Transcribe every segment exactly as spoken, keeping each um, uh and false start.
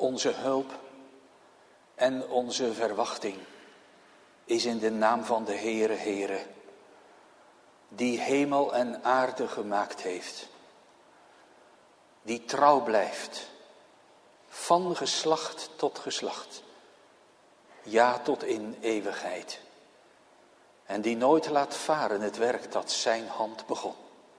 onze hulp en onze verwachting is in de naam van de Heere, Heere, die hemel en aarde gemaakt heeft, die trouw blijft, van geslacht tot geslacht, ja tot in eeuwigheid, en die nooit laat varen het werk dat zijn hand begon.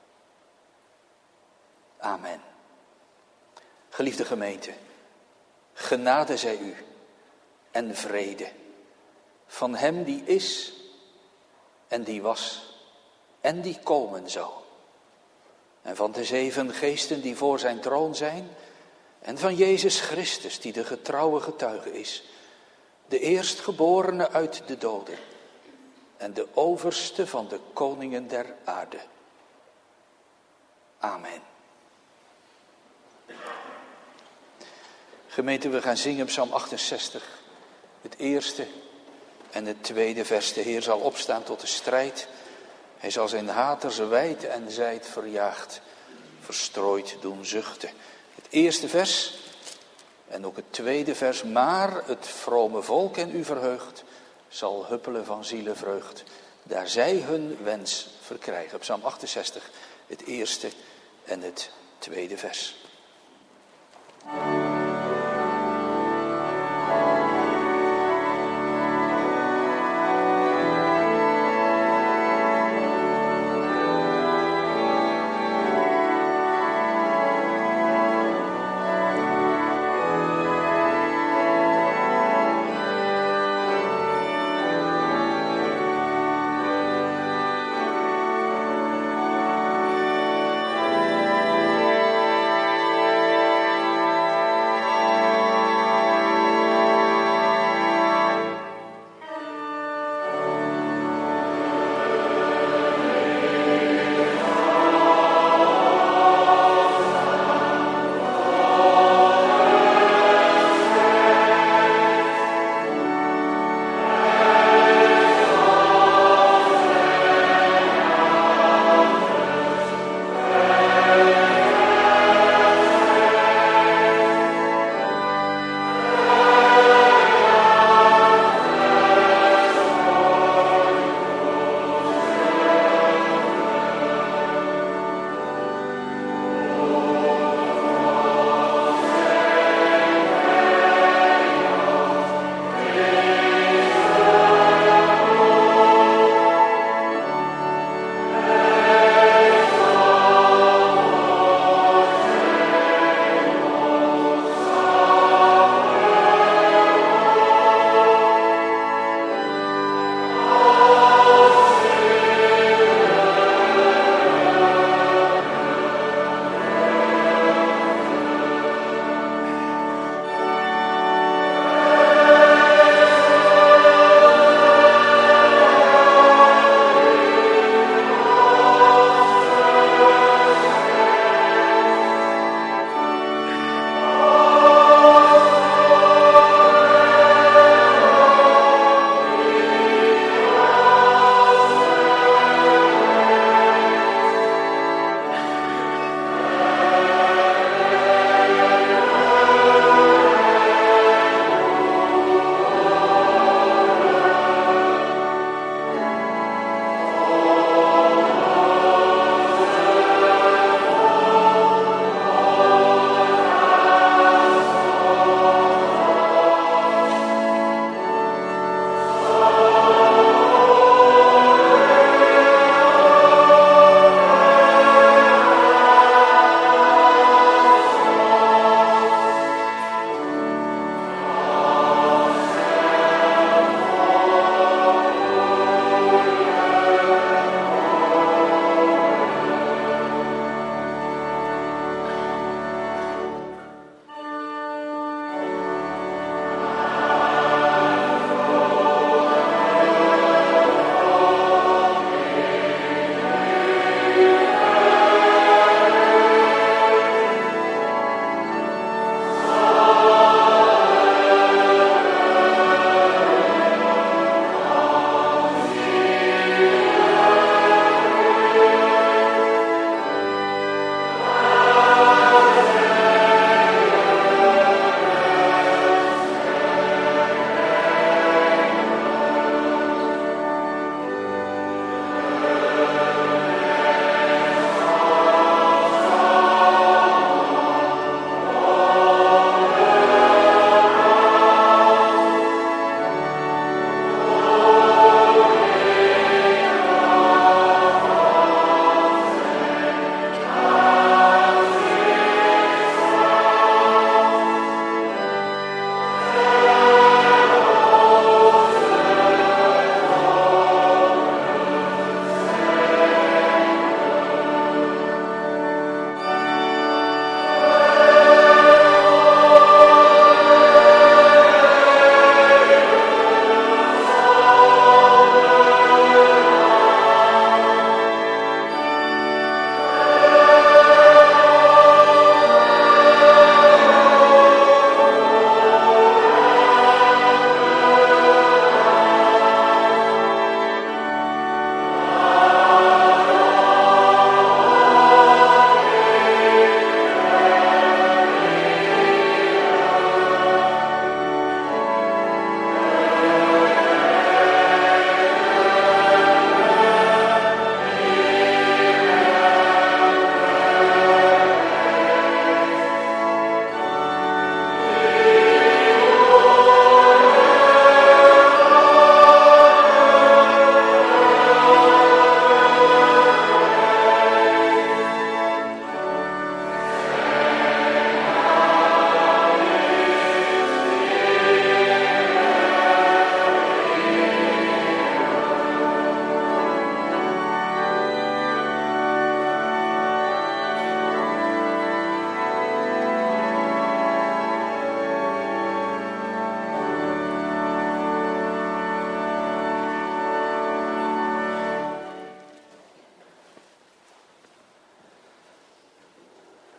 Amen. Geliefde gemeente, genade zij u en vrede van hem die is en die was en die komen zal. En van de zeven geesten die voor zijn troon zijn en van Jezus Christus die de getrouwe getuige is, de eerstgeborene uit de doden en de overste van de koningen der aarde. Amen. Gemeente, we gaan zingen Psalm achtenzestig, het eerste en het tweede vers. De Heer zal opstaan tot de strijd. Hij zal zijn haters wijd en zijd verjaagd, verstrooid doen zuchten. Het eerste vers en ook het tweede vers. Maar het vrome volk en u verheugt, zal huppelen van zielenvreugd, daar zij hun wens verkrijgen. Psalm achtenzestig, het eerste en het tweede vers.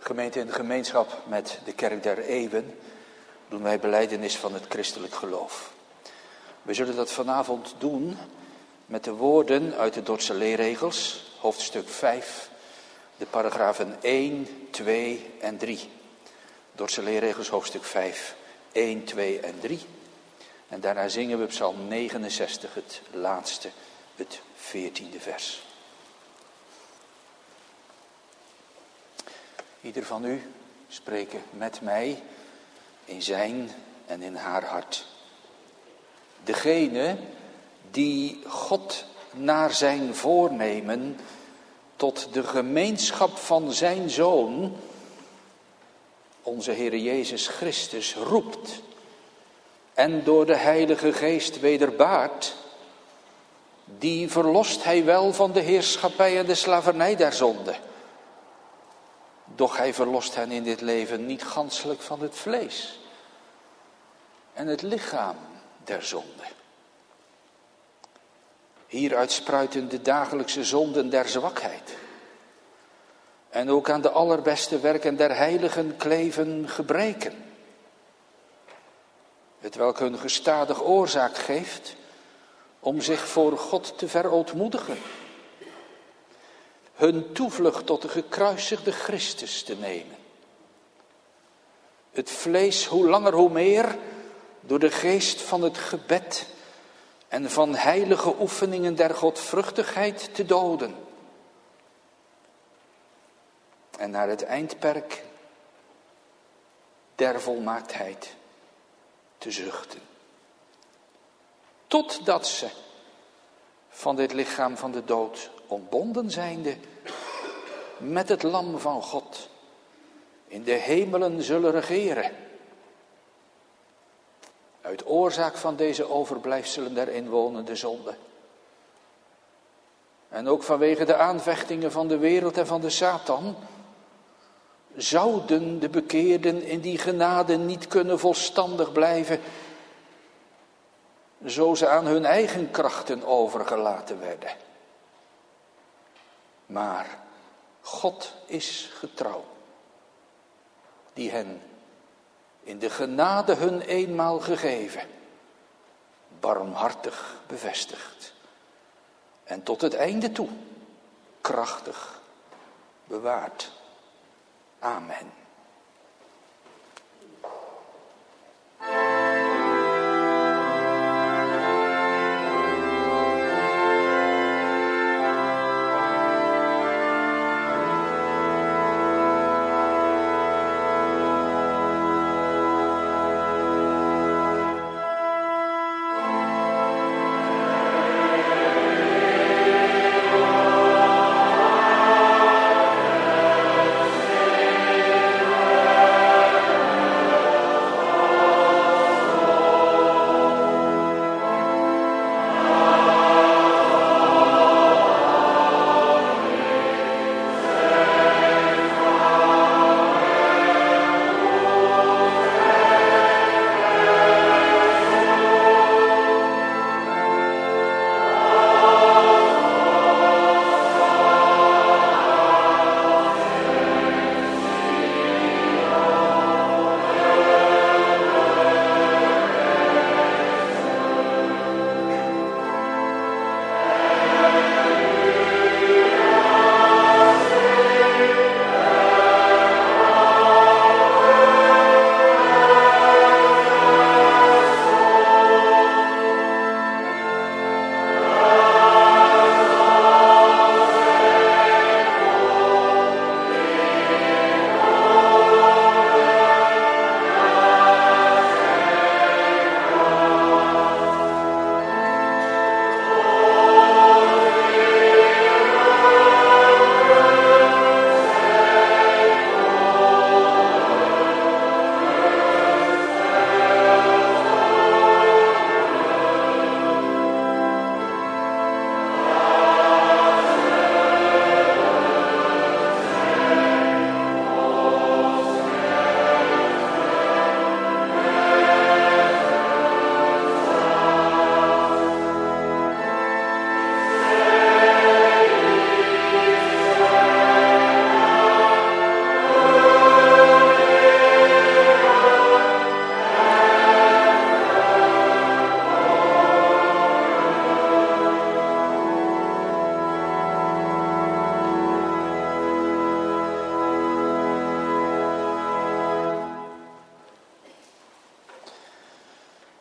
Gemeente, in gemeenschap met de Kerk der Eeuwen doen wij belijdenis van het christelijk geloof. We zullen dat vanavond doen met de woorden uit de Dordtse leerregels, hoofdstuk vijf, de paragrafen één, twee en drie. Dordtse leerregels, hoofdstuk vijf, één, twee en drie. En daarna zingen we psalm negenenzestig, het laatste, het veertiende vers. Ieder van u spreken met mij in zijn en in haar hart. Degene die God naar zijn voornemen tot de gemeenschap van zijn Zoon, onze Heere Jezus Christus, roept en door de Heilige Geest wederbaart, die verlost hij wel van de heerschappij en de slavernij der zonde. Doch hij verlost hen in dit leven niet ganselijk van het vlees en het lichaam der zonde. Hieruit spruiten de dagelijkse zonden der zwakheid. En ook aan de allerbeste werken der heiligen kleven gebreken. Hetwelk hun gestadig oorzaak geeft om zich voor God te verootmoedigen. Hun toevlucht tot de gekruisigde Christus te nemen. Het vlees hoe langer hoe meer door de geest van het gebed en van heilige oefeningen der godvruchtigheid te doden. En naar het eindperk der volmaaktheid te zuchten. Totdat ze van dit lichaam van de dood ontbonden zijnde met het lam van God in de hemelen zullen regeren. Uit oorzaak van deze overblijfselen der inwonende zonde. En ook vanwege de aanvechtingen van de wereld en van de Satan, zouden de bekeerden in die genade niet kunnen volstandig blijven, zo ze aan hun eigen krachten overgelaten werden. Maar God is getrouw, die hen in de genade hun eenmaal gegeven, barmhartig bevestigt en tot het einde toe krachtig bewaart. Amen.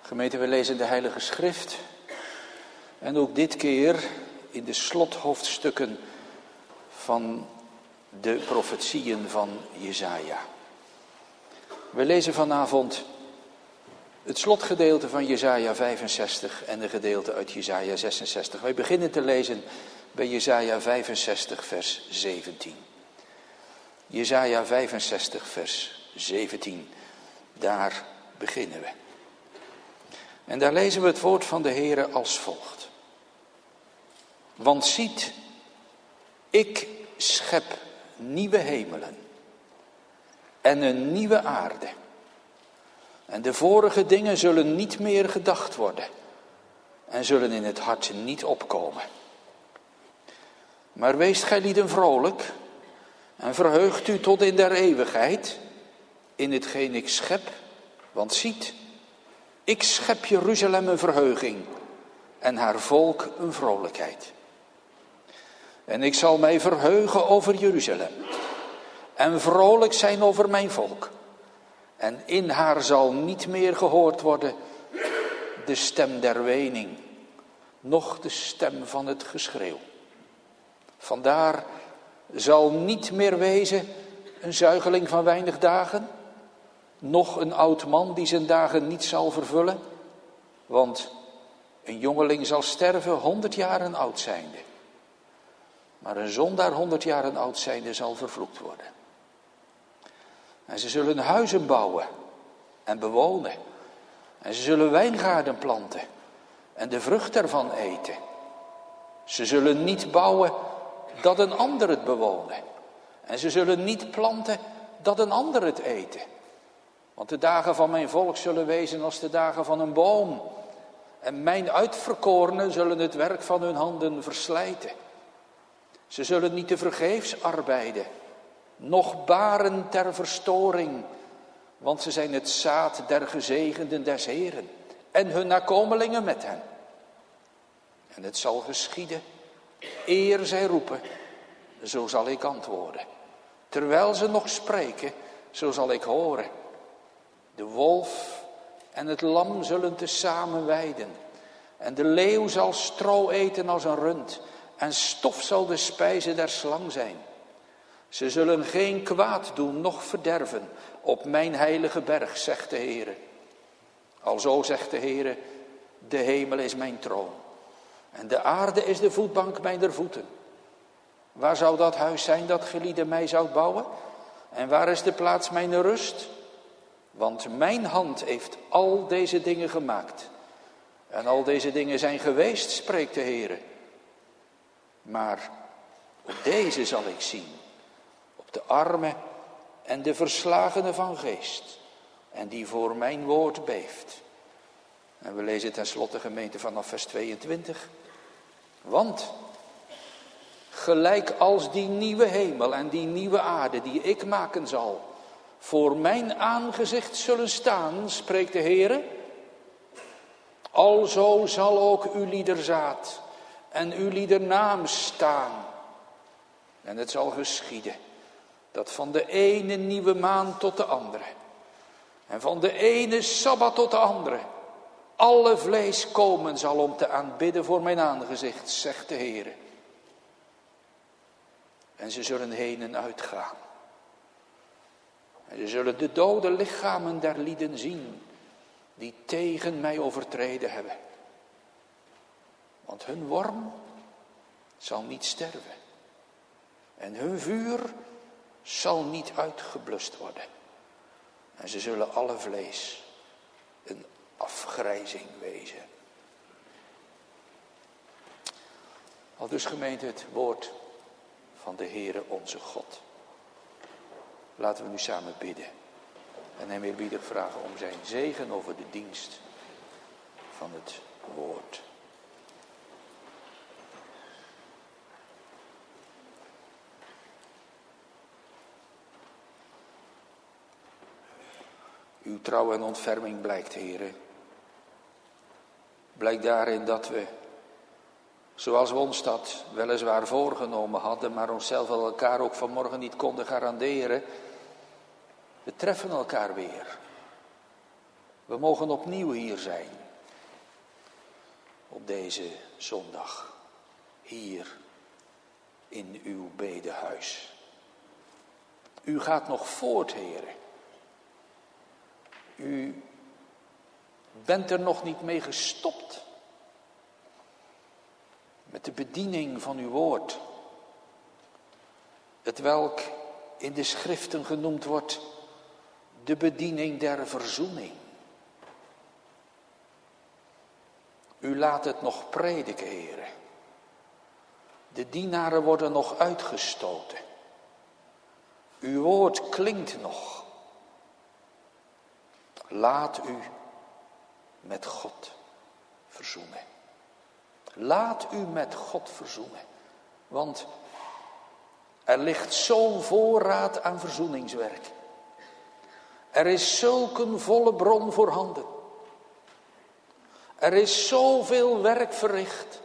Gemeente, we lezen de Heilige Schrift. En ook dit keer in de slothoofdstukken van de profetieën van Jesaja. We lezen vanavond het slotgedeelte van Jesaja vijfenzestig en een gedeelte uit Jesaja zesenzestig. Wij beginnen te lezen bij Jesaja vijfenzestig vers zeventien. Jesaja vijfenzestig vers zeventien, daar beginnen we. En daar lezen we het woord van de Heere als volgt. Want ziet, ik schep nieuwe hemelen en een nieuwe aarde. En de vorige dingen zullen niet meer gedacht worden en zullen in het hart niet opkomen. Maar weest gij lieden vrolijk en verheugt u tot in der eeuwigheid in hetgeen ik schep. Want ziet, ik schep Jeruzalem een verheuging en haar volk een vrolijkheid. En ik zal mij verheugen over Jeruzalem en vrolijk zijn over mijn volk. En in haar zal niet meer gehoord worden de stem der wening, noch de stem van het geschreeuw. Vandaar zal niet meer wezen een zuigeling van weinig dagen, noch een oud man die zijn dagen niet zal vervullen. Want een jongeling zal sterven honderd jaren oud zijnde. Maar een zondaar honderd jaren oud zijnde zal vervloekt worden. En ze zullen huizen bouwen en bewonen. En ze zullen wijngaarden planten en de vrucht ervan eten. Ze zullen niet bouwen dat een ander het bewonen. En ze zullen niet planten dat een ander het eten. Want de dagen van mijn volk zullen wezen als de dagen van een boom. En mijn uitverkorenen zullen het werk van hun handen verslijten. Ze zullen niet te vergeefs arbeiden, noch baren ter verstoring. Want ze zijn het zaad der gezegenden des Heeren en hun nakomelingen met hen. En het zal geschieden, eer zij roepen, zo zal ik antwoorden. Terwijl ze nog spreken, zo zal ik horen. De wolf en het lam zullen tezamen weiden. En de leeuw zal stro eten als een rund. En stof zal de spijze der slang zijn. Ze zullen geen kwaad doen, noch verderven op mijn heilige berg, zegt de Heere. Alzo zegt de Heere, de hemel is mijn troon. En de aarde is de voetbank mijner voeten. Waar zou dat huis zijn dat gelieden mij zou bouwen? En waar is de plaats mijner rust? Want mijn hand heeft al deze dingen gemaakt. En al deze dingen zijn geweest, spreekt de Heere. Maar op deze zal ik zien, op de armen en de verslagenen van geest, en die voor mijn woord beeft. En we lezen tenslotte, gemeente, vanaf vers tweeëntwintig. Want gelijk als die nieuwe hemel en die nieuwe aarde die ik maken zal, voor mijn aangezicht zullen staan, spreekt de Heere, alzo zal ook uw liederzaad en uw liedernaam staan. En het zal geschieden dat van de ene nieuwe maan tot de andere en van de ene sabbat tot de andere alle vlees komen zal om te aanbidden voor mijn aangezicht, zegt de Heere. En ze zullen heen en uitgaan. En ze zullen de dode lichamen der lieden zien die tegen mij overtreden hebben. Want hun worm zal niet sterven. En hun vuur zal niet uitgeblust worden. En ze zullen alle vlees een afgrijzing wezen. Al dus, gemeente, het woord van de Heere onze God. Laten we nu samen bidden. En hem eerbiedig vragen om zijn zegen over de dienst van het woord. Uw trouw en ontferming blijkt, Heere. Blijkt daarin dat we, zoals we ons dat weliswaar voorgenomen hadden, maar onszelf en elkaar ook vanmorgen niet konden garanderen, we treffen elkaar weer. We mogen opnieuw hier zijn. Op deze zondag. Hier in uw bedehuis. U gaat nog voort, heren. U bent er nog niet mee gestopt. Met de bediening van uw woord. Het welk in de schriften genoemd wordt de bediening der verzoening. U laat het nog prediken, heren. De dienaren worden nog uitgestoten. Uw woord klinkt nog. Laat u met God verzoenen. Laat u met God verzoenen. Want er ligt zo'n voorraad aan verzoeningswerk. Er is zulk een volle bron voorhanden. Er is zoveel werk verricht.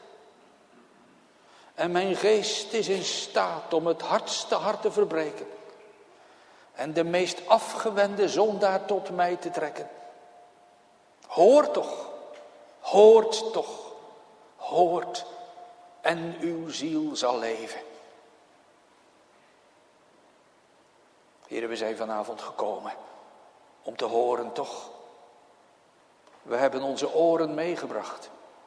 En mijn geest is in staat om het hardste hart te verbreken. En de meest afgewende zondaar tot mij te trekken. Hoort toch, hoort toch, hoort en uw ziel zal leven. Heren, we zijn vanavond gekomen om te horen toch. We hebben onze oren meegebracht.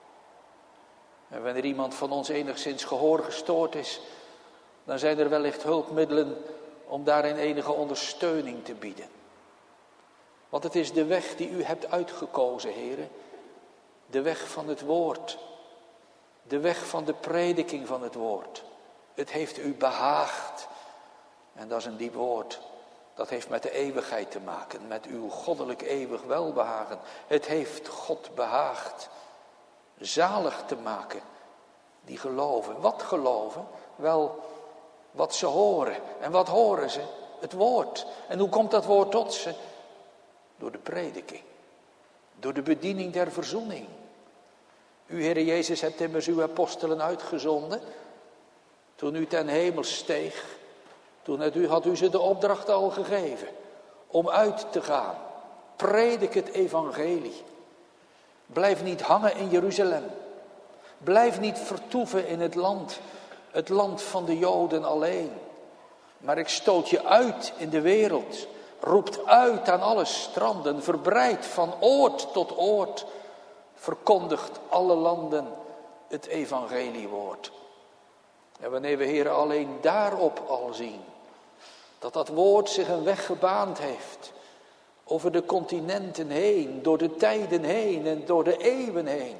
En wanneer iemand van ons enigszins gehoor gestoord is, dan zijn er wellicht hulpmiddelen om daarin enige ondersteuning te bieden. Want het is de weg die u hebt uitgekozen, heren. De weg van het woord. De weg van de prediking van het woord. Het heeft u behaagd. En dat is een diep woord. Dat heeft met de eeuwigheid te maken. Met uw goddelijk eeuwig welbehagen. Het heeft God behaagd. Zalig te maken. Die geloven. Wat geloven? Wel, wat ze horen. En wat horen ze? Het woord. En hoe komt dat woord tot ze? Door de prediking. Door de bediening der verzoening. U, Heere Jezus, hebt immers uw apostelen uitgezonden. Toen u ten hemel steeg. Toen had u, had u ze de opdracht al gegeven. Om uit te gaan. Predik het evangelie. Blijf niet hangen in Jeruzalem. Blijf niet vertoeven in het land. Het land van de Joden alleen. Maar ik stoot je uit in de wereld. Roept uit aan alle stranden. Verbreidt van oord tot oord. Verkondigt alle landen het evangeliewoord. En wanneer we, Heer, alleen daarop al zien. Dat dat woord zich een weg gebaand heeft. Over de continenten heen. Door de tijden heen. En door de eeuwen heen.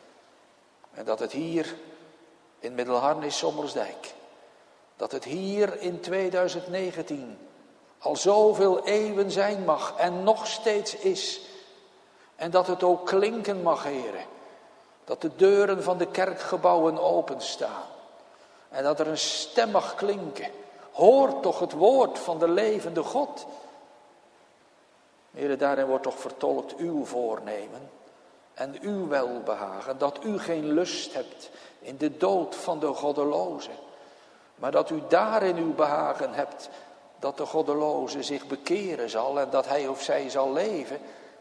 En dat het hier in Middelharnis Sommersdijk. Dat het hier in tweeduizend negentien. Al zoveel eeuwen zijn mag. En nog steeds is. En dat het ook klinken mag, heren. Dat de deuren van de kerkgebouwen openstaan. En dat er een stem mag klinken. Hoor toch het woord van de levende God. Heren, daarin wordt toch vertolkt uw voornemen. En uw welbehagen. Dat u geen lust hebt in de dood van de goddeloze. Maar dat u daarin uw behagen hebt. Dat de goddeloze zich bekeren zal. En dat hij of zij zal leven.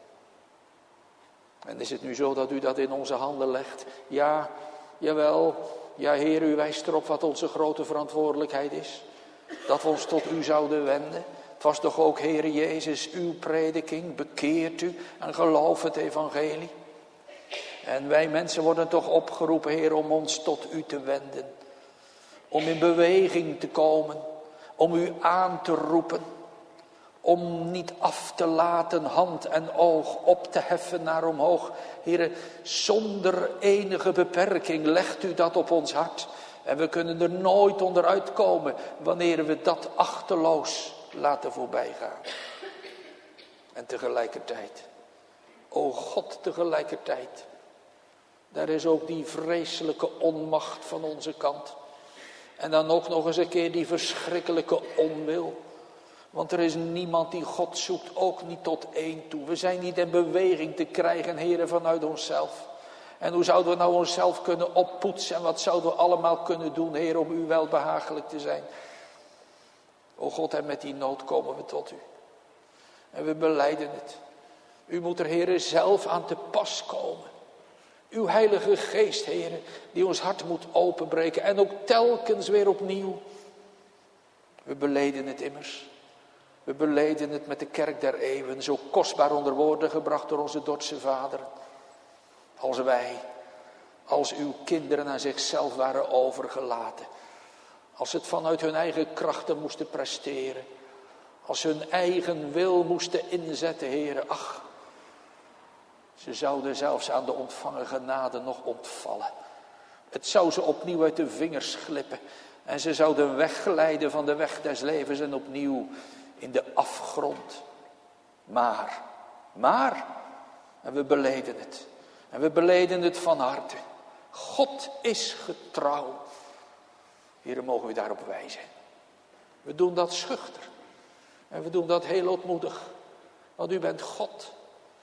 En is het nu zo dat u dat in onze handen legt? Ja, jawel. Ja, Heer, u wijst erop wat onze grote verantwoordelijkheid is. Dat we ons tot u zouden wenden. Het was toch ook, Heere Jezus, uw prediking. Bekeert u en geloof het evangelie. En wij mensen worden toch opgeroepen, Heer, om ons tot u te wenden. Om in beweging te komen. Om u aan te roepen. Om niet af te laten hand en oog op te heffen naar omhoog. Heere, zonder enige beperking legt u dat op ons hart. En we kunnen er nooit onderuit komen wanneer we dat achteloos laten voorbijgaan. En tegelijkertijd, o God, tegelijkertijd. Daar is ook die vreselijke onmacht van onze kant. En dan ook nog eens een keer die verschrikkelijke onwil. Want er is niemand die God zoekt, ook niet tot één toe. We zijn niet in beweging te krijgen, heren, vanuit onszelf. En hoe zouden we nou onszelf kunnen oppoetsen? En wat zouden we allemaal kunnen doen, Heer, om u welbehagelijk te zijn? O God, en met die nood komen we tot u. En we belijden het. U moet er, Heere, zelf aan te pas komen. Uw Heilige Geest, Heere, die ons hart moet openbreken. En ook telkens weer opnieuw. We beleden het immers. We beleden het met de kerk der eeuwen. Zo kostbaar onder woorden gebracht door onze Dordtse vaderen. Als wij, als uw kinderen aan zichzelf waren overgelaten. Als ze het vanuit hun eigen krachten moesten presteren. Als ze hun eigen wil moesten inzetten, Heere. Ach, ze zouden zelfs aan de ontvangen genade nog ontvallen. Het zou ze opnieuw uit de vingers glippen. En ze zouden wegglijden van de weg des levens en opnieuw in de afgrond. Maar, maar, en we beleden het. En we beleden het van harte. God is getrouw. Here, mogen we daarop wijzen. We doen dat schuchter. En we doen dat heel ootmoedig. Want u bent God.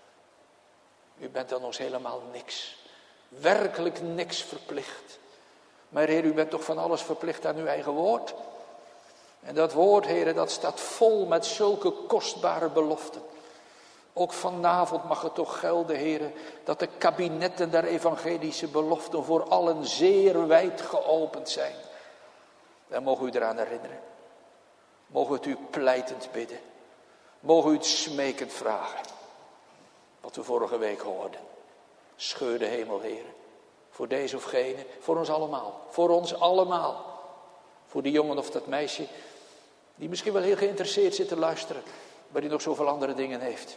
U bent aan ons helemaal niks. Werkelijk niks verplicht. Maar Heer, u bent toch van alles verplicht aan uw eigen woord. En dat woord, Heer, dat staat vol met zulke kostbare beloften. Ook vanavond mag het toch gelden, Heer, dat de kabinetten der evangelische beloften voor allen zeer wijd geopend zijn. En mogen u eraan herinneren. Mogen we het u pleitend bidden. Mogen u het smekend vragen. Wat we vorige week hoorden. Scheur de hemel, Heer. Voor deze of gene. Voor ons allemaal. Voor ons allemaal. Voor die jongen of dat meisje. Die misschien wel heel geïnteresseerd zit te luisteren. Maar die nog zoveel andere dingen heeft.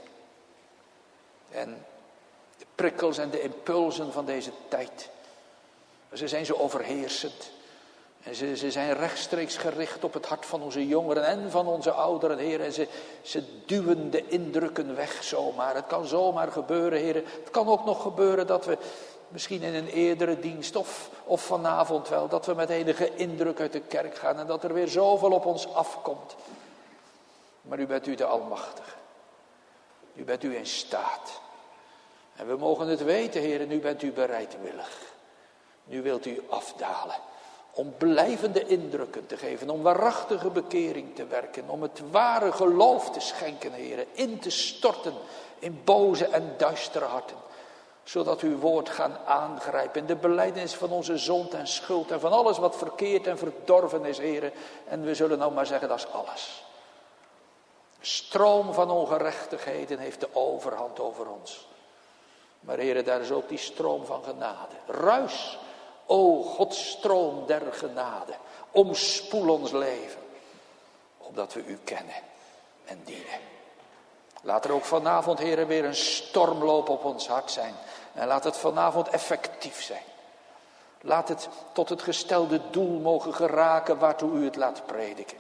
En de prikkels en de impulsen van deze tijd. Ze zijn zo overheersend. En ze, ze zijn rechtstreeks gericht op het hart van onze jongeren en van onze ouderen, Heer. En ze, ze duwen de indrukken weg zomaar. Het kan zomaar gebeuren, Heer. Het kan ook nog gebeuren dat we misschien in een eerdere dienst of, of vanavond wel, dat we met enige indruk uit de kerk gaan en dat er weer zoveel op ons afkomt. Maar u bent u de Almachtige. U bent u in staat. En we mogen het weten, Heer, en u bent u bereidwillig. Nu wilt u afdalen. Om blijvende indrukken te geven, om waarachtige bekering te werken, om het ware geloof te schenken, Heer, in te storten in boze en duistere harten. Zodat uw woord gaan aangrijpen in de belijdenis van onze zonde en schuld en van alles wat verkeerd en verdorven is, Heer. En we zullen nou maar zeggen, dat is alles. Stroom van ongerechtigheden heeft de overhand over ons. Maar Heer, daar is ook die stroom van genade. Ruis. O Gods stroom der genade, omspoel ons leven, opdat we u kennen en dienen. Laat er ook vanavond, Heere, weer een stormloop op ons hart zijn. En laat het vanavond effectief zijn. Laat het tot het gestelde doel mogen geraken waartoe u het laat prediken.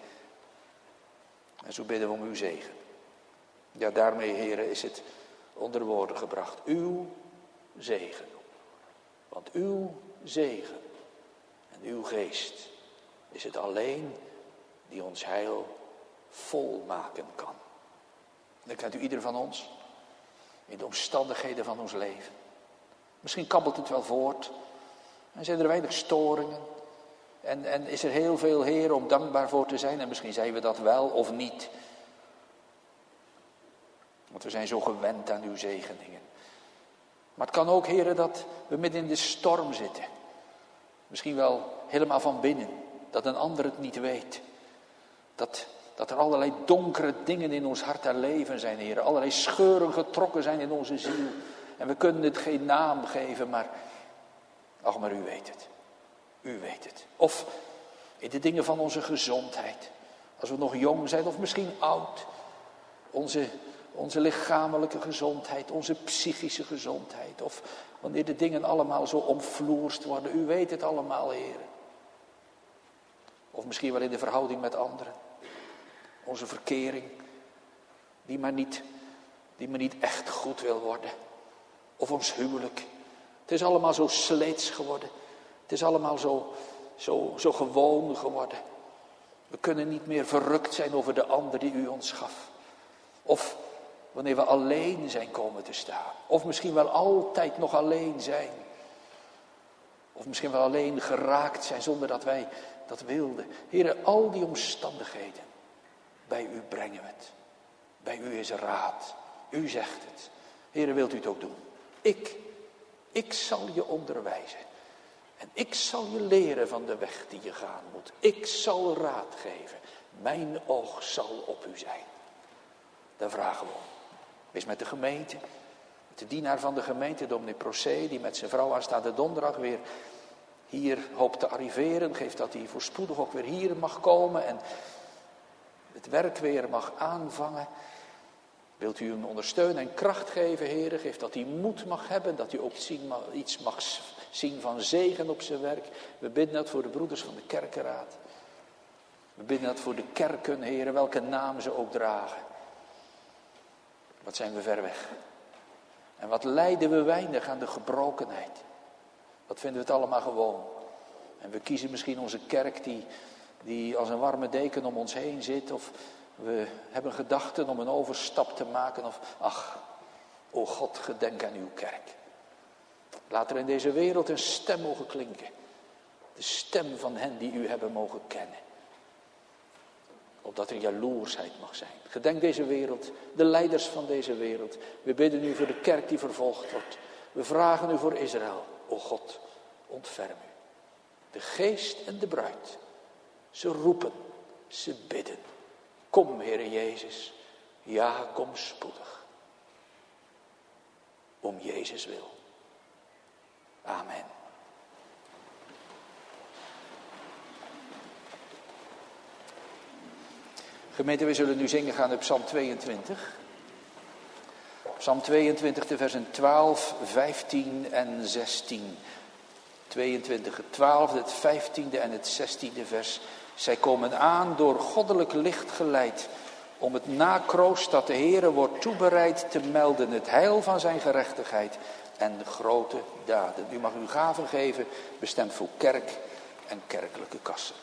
En zo bidden we om uw zegen. Ja, daarmee, Heere, is het onder woorden gebracht. Uw zegen. Want uw zegen en uw geest is het alleen die ons heil volmaken kan. Dan kent u ieder van ons in de omstandigheden van ons leven. Misschien kabbelt het wel voort en zijn er weinig storingen en, en is er heel veel, Heer, om dankbaar voor te zijn en misschien zijn we dat wel of niet. Want we zijn zo gewend aan uw zegeningen. Maar het kan ook, Heer, dat we midden in de storm zitten. Misschien wel helemaal van binnen. Dat een ander het niet weet. Dat, dat er allerlei donkere dingen in ons hart en leven zijn, Heer. Allerlei scheuren getrokken zijn in onze ziel. En we kunnen het geen naam geven, maar... Ach, maar u weet het. U weet het. Of in de dingen van onze gezondheid. Als we nog jong zijn of misschien oud. Onze... Onze lichamelijke gezondheid, onze psychische gezondheid. Of wanneer de dingen allemaal zo omvloerst worden. U weet het allemaal, Heer. Of misschien wel in de verhouding met anderen. Onze verkering, die maar niet, die maar niet echt goed wil worden. Of ons huwelijk. Het is allemaal zo sleets geworden. Het is allemaal zo, zo, zo gewoon geworden. We kunnen niet meer verrukt zijn over de ander die u ons gaf. Of... wanneer we alleen zijn komen te staan. Of misschien wel altijd nog alleen zijn. Of misschien wel alleen geraakt zijn zonder dat wij dat wilden. Heere, al die omstandigheden. Bij u brengen we het. Bij u is raad. U zegt het. Heere, wilt u het ook doen? Ik, ik zal je onderwijzen. En ik zal je leren van de weg die je gaan moet. Ik zal raad geven. Mijn oog zal op u zijn. Daar vragen we om. Wees met de gemeente. De dienaar van de gemeente, dominee Procé, die met zijn vrouw aanstaande donderdag weer hier hoopt te arriveren. Geeft dat hij voorspoedig ook weer hier mag komen en het werk weer mag aanvangen. Wilt u hem ondersteunen en kracht geven, heren? Geef dat hij moed mag hebben, dat hij ook zien, iets mag zien van zegen op zijn werk. We bidden dat voor de broeders van de kerkenraad. We bidden dat voor de kerken, heren, welke naam ze ook dragen. Wat zijn we ver weg. En wat lijden we weinig aan de gebrokenheid. Wat vinden we het allemaal gewoon. En we kiezen misschien onze kerk die, die als een warme deken om ons heen zit. Of we hebben gedachten om een overstap te maken. Of ach, o God, gedenk aan uw kerk. Laat er in deze wereld een stem mogen klinken. De stem van hen die u hebben mogen kennen. Opdat er jaloersheid mag zijn. Gedenk deze wereld, de leiders van deze wereld. We bidden u voor de kerk die vervolgd wordt. We vragen u voor Israël. O God, ontferm u. De geest en de bruid. Ze roepen, ze bidden. Kom, Heere Jezus. Ja, kom spoedig. Om Jezus wil. Amen. Gemeente, we zullen nu zingen gaan op Psalm tweeëntwintig. Psalm tweeëntwintig, de versen twaalf, vijftien en zestien. tweeëntwintig, het twaalfde, het vijftiende en het zestiende vers. Zij komen aan door goddelijk licht geleid, om het nakroost dat de Heere wordt toebereid te melden, het heil van zijn gerechtigheid en de grote daden. U mag uw gaven geven, bestemd voor kerk en kerkelijke kassen.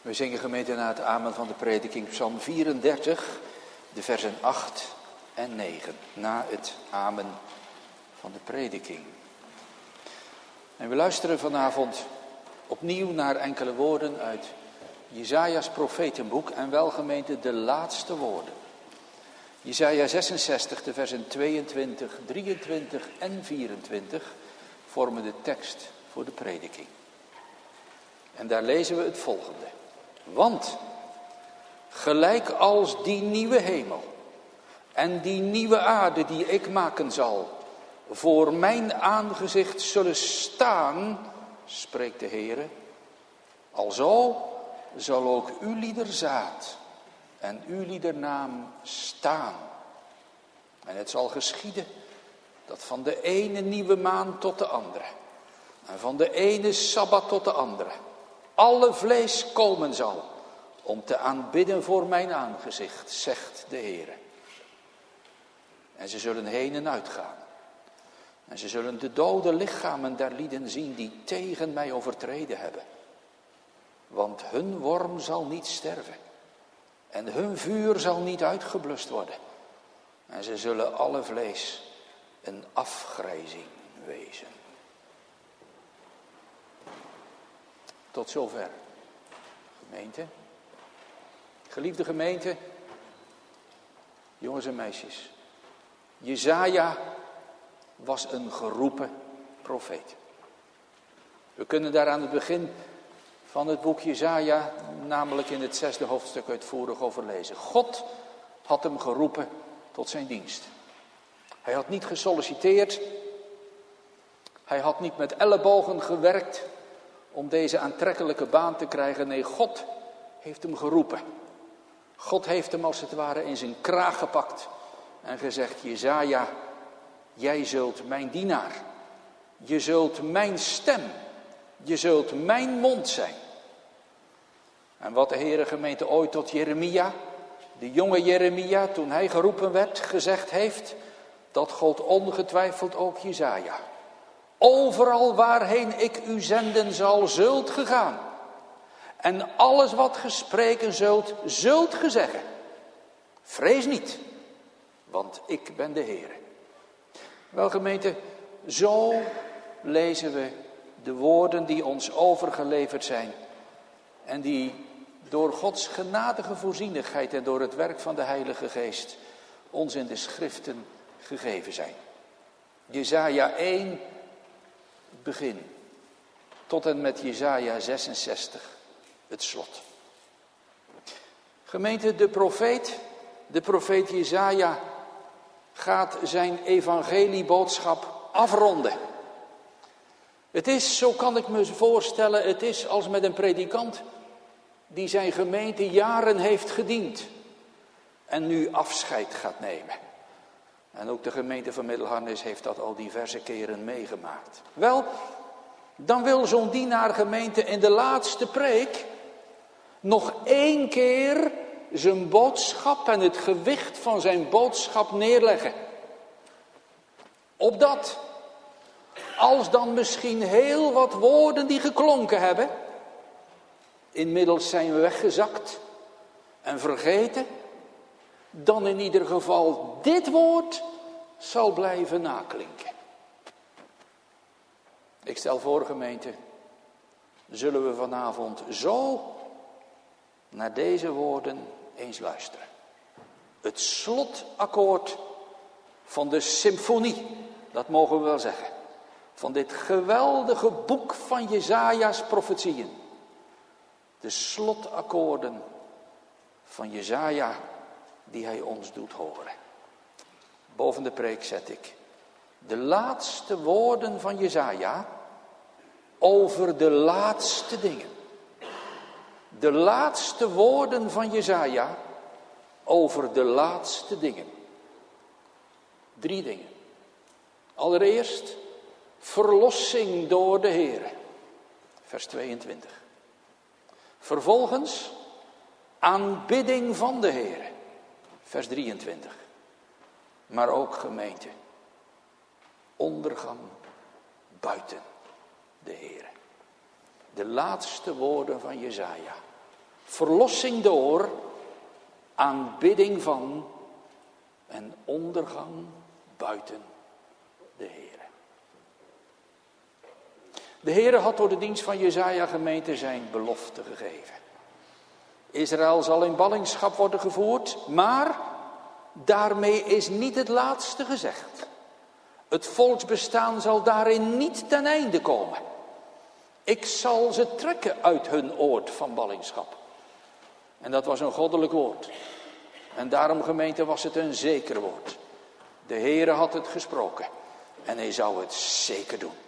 We zingen gemeente na het amen van de prediking Psalm vierendertig, de versen acht en negen. Na het amen van de prediking. En we luisteren vanavond opnieuw naar enkele woorden uit Jesaja's profetenboek en wel gemeente de laatste woorden. Jesaja zesenzestig, de versen tweeëntwintig, drieëntwintig en vierentwintig vormen de tekst voor de prediking. En daar lezen we het volgende. Want gelijk als die nieuwe hemel en die nieuwe aarde die ik maken zal, voor mijn aangezicht zullen staan, spreekt de Heere, alzo zal ook uw liederzaad en uw liedernaam staan. En het zal geschieden dat van de ene nieuwe maan tot de andere en van de ene sabbat tot de andere alle vlees komen zal om te aanbidden voor mijn aangezicht, zegt de Heere. En ze zullen heen en uitgaan. En ze zullen de dode lichamen der lieden zien die tegen mij overtreden hebben. Want hun worm zal niet sterven. En hun vuur zal niet uitgeblust worden. En ze zullen alle vlees een afgrijzing wezen. Tot zover, gemeente. Geliefde gemeente, jongens en meisjes. Jesaja was een geroepen profeet. We kunnen daar aan het begin van het boek Jesaja, namelijk in het zesde hoofdstuk, uitvoerig over lezen. God had hem geroepen tot zijn dienst. Hij had niet gesolliciteerd. Hij had niet met ellebogen gewerkt om deze aantrekkelijke baan te krijgen. Nee, God heeft hem geroepen. God heeft hem als het ware in zijn kraag gepakt en gezegd: Jesaja, jij zult mijn dienaar. Je zult mijn stem. Je zult mijn mond zijn. En wat de Heere gemeente ooit tot Jeremia, de jonge Jeremia, toen hij geroepen werd, gezegd heeft, dat God ongetwijfeld ook Jesaja. Overal waarheen ik u zenden zal, zult ge gaan. En alles wat ge spreken zult, zult ge zeggen. Vrees niet, want ik ben de Heere. Wel gemeente, zo lezen we de woorden die ons overgeleverd zijn. En die door Gods genadige voorzienigheid en door het werk van de Heilige Geest ons in de schriften gegeven zijn. Jesaja één, begin, tot en met Jesaja zesenzestig, het slot. Gemeente, de profeet, de profeet Jesaja gaat zijn evangelieboodschap afronden. Het is, zo kan ik me voorstellen, het is als met een predikant die zijn gemeente jaren heeft gediend en nu afscheid gaat nemen. En ook de gemeente van Middelharnis heeft dat al diverse keren meegemaakt. Wel, dan wil zo'n dienaar gemeente in de laatste preek nog één keer zijn boodschap en het gewicht van zijn boodschap neerleggen. Opdat, als dan misschien heel wat woorden die geklonken hebben, inmiddels zijn weggezakt en vergeten, dan in ieder geval dit woord zal blijven naklinken. Ik stel voor, gemeente, zullen we vanavond zo naar deze woorden eens luisteren. Het slotakkoord van de symfonie, dat mogen we wel zeggen, van dit geweldige boek van Jesaja's profetieën. De slotakkoorden van Jesaja die hij ons doet horen. Boven de preek zet ik de laatste woorden van Jesaja over de laatste dingen. De laatste woorden van Jesaja over de laatste dingen. Drie dingen. Allereerst verlossing door de Heere. Vers tweeëntwintig. Vervolgens aanbidding van de Heere. Vers drieëntwintig. Maar ook gemeente. Ondergang buiten de Heere. De laatste woorden van Jesaja Verlossing door aanbidding van en ondergang buiten de Heere. De Heere had door de dienst van Jesaja gemeente zijn belofte gegeven. Israël zal in ballingschap worden gevoerd, maar daarmee is niet het laatste gezegd. Het volksbestaan zal daarin niet ten einde komen. Ik zal ze trekken uit hun oord van ballingschap. En dat was een goddelijk woord. En daarom, gemeente, was het een zeker woord. De Heere had het gesproken. En hij zou het zeker doen.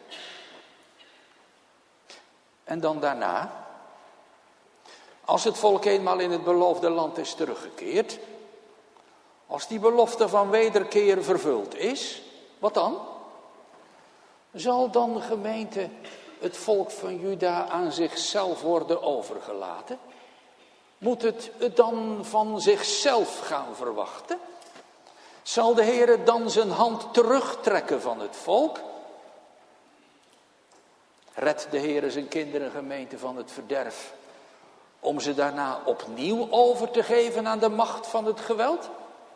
En dan daarna, als het volk eenmaal in het beloofde land is teruggekeerd, als die belofte van wederkeer vervuld is, wat dan? Zal dan, gemeente, het volk van Juda aan zichzelf worden overgelaten? Moet het het dan van zichzelf gaan verwachten? Zal de Heere dan zijn hand terugtrekken van het volk? Redt de Heere zijn kinderen, gemeente, van het verderf, om ze daarna opnieuw over te geven aan de macht van het geweld?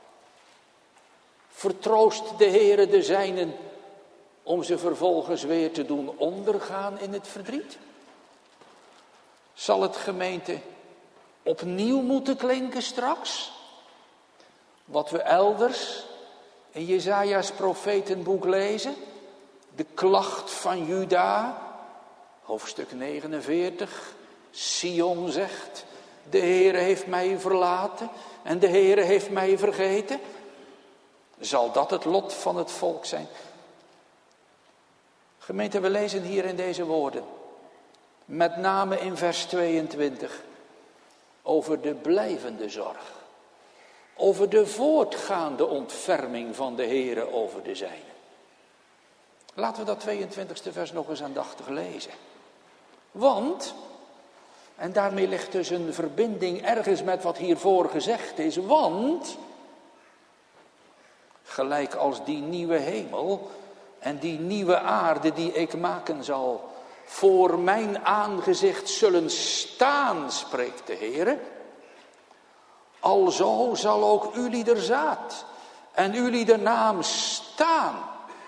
Vertroost de Heere de zijnen om ze vervolgens weer te doen ondergaan in het verdriet? Zal het, gemeente, opnieuw moeten klinken straks? Wat we elders in Jesaja's profetenboek lezen, de klacht van Juda, hoofdstuk negenenveertig, Sion zegt, de Heere heeft mij verlaten en de Heere heeft mij vergeten. Zal dat het lot van het volk zijn? Gemeente, we lezen hier in deze woorden, met name in vers tweeëntwintig, over de blijvende zorg. Over de voortgaande ontferming van de Heere over de zijnen. Laten we dat tweeëntwintigste vers nog eens aandachtig lezen. Want, en daarmee ligt dus een verbinding ergens met wat hiervoor gezegd is, want, gelijk als die nieuwe hemel en die nieuwe aarde die ik maken zal, voor mijn aangezicht zullen staan, spreekt de Heere, alzo zal ook ulieder zaad en ulieder naam staan.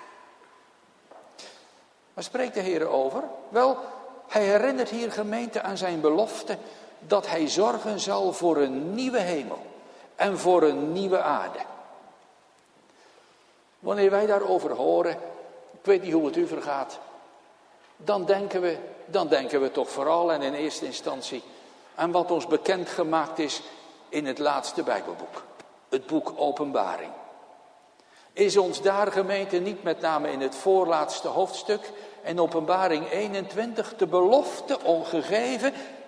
Waar spreekt de Heere over? Wel, hij herinnert hier, gemeente, aan zijn belofte dat hij zorgen zal voor een nieuwe hemel en voor een nieuwe aarde. Wanneer wij daarover horen, ik weet niet hoe het u vergaat, dan denken we, dan denken we toch vooral en in eerste instantie aan wat ons bekendgemaakt is in het laatste Bijbelboek, het boek Openbaring. Is ons daar, gemeente, niet met name in het voorlaatste hoofdstuk en Openbaring eenentwintig de belofte ongegeven?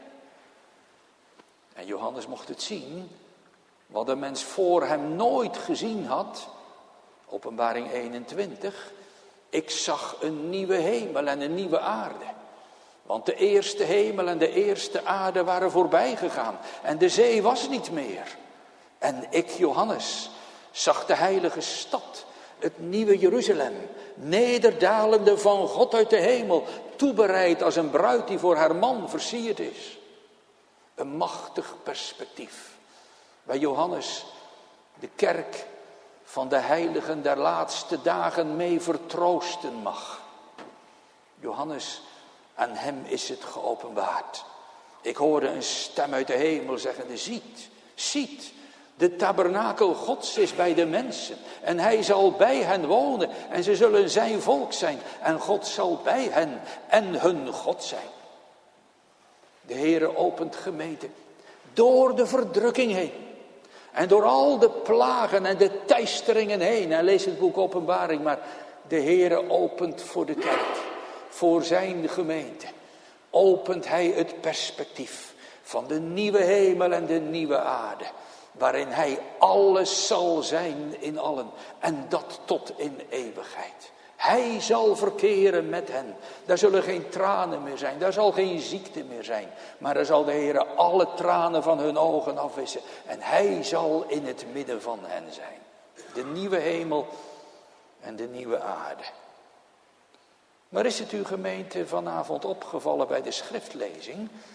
En Johannes mocht het zien, wat een mens voor hem nooit gezien had. Openbaring eenentwintig, ik zag een nieuwe hemel en een nieuwe aarde. Want de eerste hemel en de eerste aarde waren voorbij gegaan en de zee was niet meer. En ik, Johannes, zag de heilige stad, het nieuwe Jeruzalem, nederdalende van God uit de hemel, toebereid als een bruid die voor haar man versierd is. Een machtig perspectief, waar Johannes de kerk van de heiligen der laatste dagen mee vertroosten mag. Johannes, aan hem is het geopenbaard. Ik hoorde een stem uit de hemel zeggende, ziet, ziet, de tabernakel Gods is bij de mensen en hij zal bij hen wonen en ze zullen zijn volk zijn en God zal bij hen en hun God zijn. De Heere opent, gemeente, door de verdrukking heen en door al de plagen en de teisteringen heen. En lees het boek Openbaring, maar de Heere opent voor de tijd, voor zijn gemeente, opent hij het perspectief van de nieuwe hemel en de nieuwe aarde, waarin hij alles zal zijn in allen en dat tot in eeuwigheid. Hij zal verkeren met hen. Daar zullen geen tranen meer zijn, daar zal geen ziekte meer zijn, maar er zal de Heere alle tranen van hun ogen afwissen en hij zal in het midden van hen zijn. De nieuwe hemel en de nieuwe aarde. Maar is het uw gemeente vanavond opgevallen bij de schriftlezing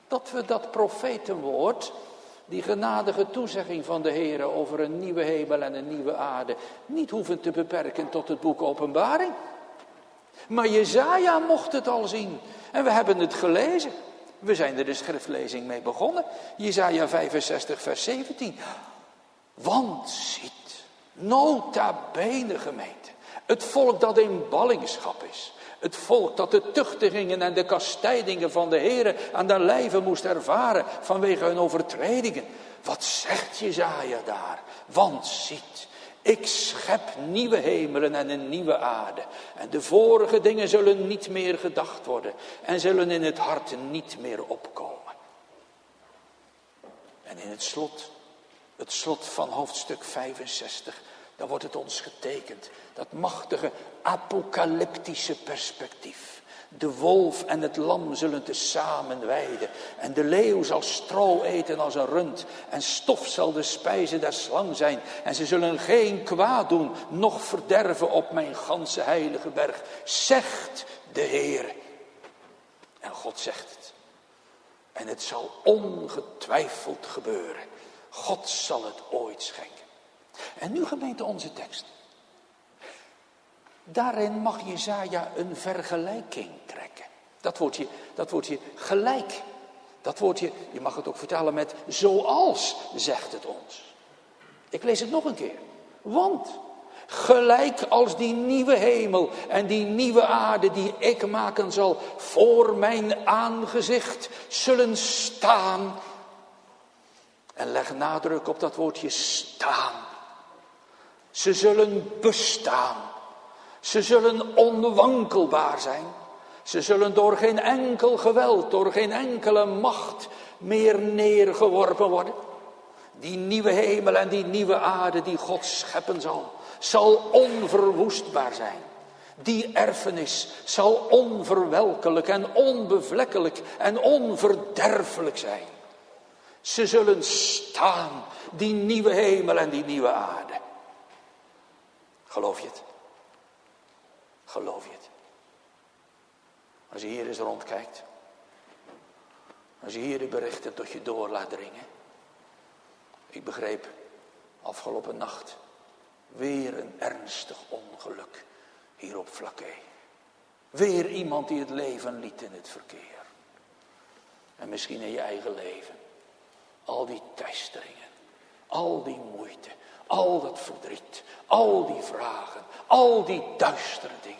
Dat we dat profetenwoord, die genadige toezegging van de Heer over een nieuwe hemel en een nieuwe aarde, niet hoeven te beperken tot het boek Openbaring. Maar Jesaja mocht het al zien. En we hebben het gelezen. We zijn er de schriftlezing mee begonnen. Jesaja vijfenzestig vers zeventien. Want ziet, nota bene gemeente, het volk dat in ballingschap is. Het volk dat de tuchtigingen en de kastijdingen van de Heere aan de lijve moest ervaren vanwege hun overtredingen. Wat zegt Jesaja daar? Want ziet, ik schep nieuwe hemelen en een nieuwe aarde. En de vorige dingen zullen niet meer gedacht worden en zullen in het hart niet meer opkomen. En in het slot, het slot van hoofdstuk vijfenzestig, dan wordt het ons getekend. Dat machtige apocalyptische perspectief. De wolf en het lam zullen tezamen weiden. En de leeuw zal stro eten als een rund. En stof zal de spijze der slang zijn. En ze zullen geen kwaad doen, noch verderven op mijn ganse heilige berg. Zegt de Heer. En God zegt het. En het zal ongetwijfeld gebeuren. God zal het ooit schenken. En nu gemeente onze tekst. Daarin mag Jesaja een vergelijking trekken. Dat woordje, dat woordje gelijk. Dat woordje, je mag het ook vertalen met zoals, zegt het ons. Ik lees het nog een keer. Want gelijk als die nieuwe hemel en die nieuwe aarde die ik maken zal voor mijn aangezicht zullen staan. En leg nadruk op dat woordje staan. Ze zullen bestaan. Ze zullen onwankelbaar zijn. Ze zullen door geen enkel geweld, door geen enkele macht meer neergeworpen worden. Die nieuwe hemel en die nieuwe aarde die God scheppen zal, zal onverwoestbaar zijn. Die erfenis zal onverwelkelijk en onbevlekkelijk en onverderfelijk zijn. Ze zullen staan, die nieuwe hemel en die nieuwe aarde. Geloof je het? Geloof je het? Als je hier eens rondkijkt. Als je hier de berichten tot je door laat dringen. Ik begreep afgelopen nacht weer een ernstig ongeluk hier op Vlakke. Weer iemand die het leven liet in het verkeer. En misschien in je eigen leven. Al die teisteringen, al die moeite, al dat verdriet, al die vragen, al die duistere dingen.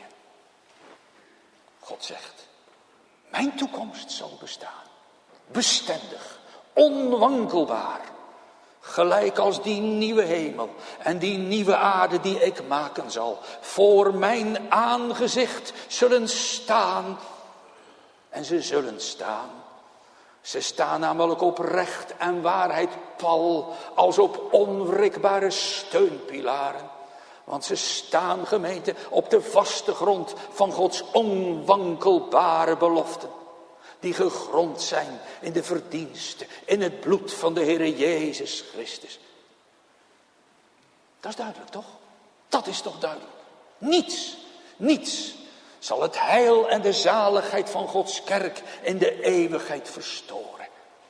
God zegt, mijn toekomst zal bestaan. Bestendig, onwankelbaar. Gelijk als die nieuwe hemel en die nieuwe aarde die ik maken zal. Voor mijn aangezicht zullen staan. En ze zullen staan. Ze staan namelijk op recht en waarheid pal, als op onwrikbare steunpilaren. Want ze staan, gemeente, op de vaste grond van Gods onwankelbare beloften. Die gegrond zijn in de verdiensten, in het bloed van de Heere Jezus Christus. Dat is duidelijk, toch? Dat is toch duidelijk. Niets, niets zal het heil en de zaligheid van Gods kerk in de eeuwigheid verstoren.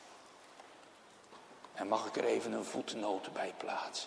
En mag ik er even een voetnoot bij plaatsen.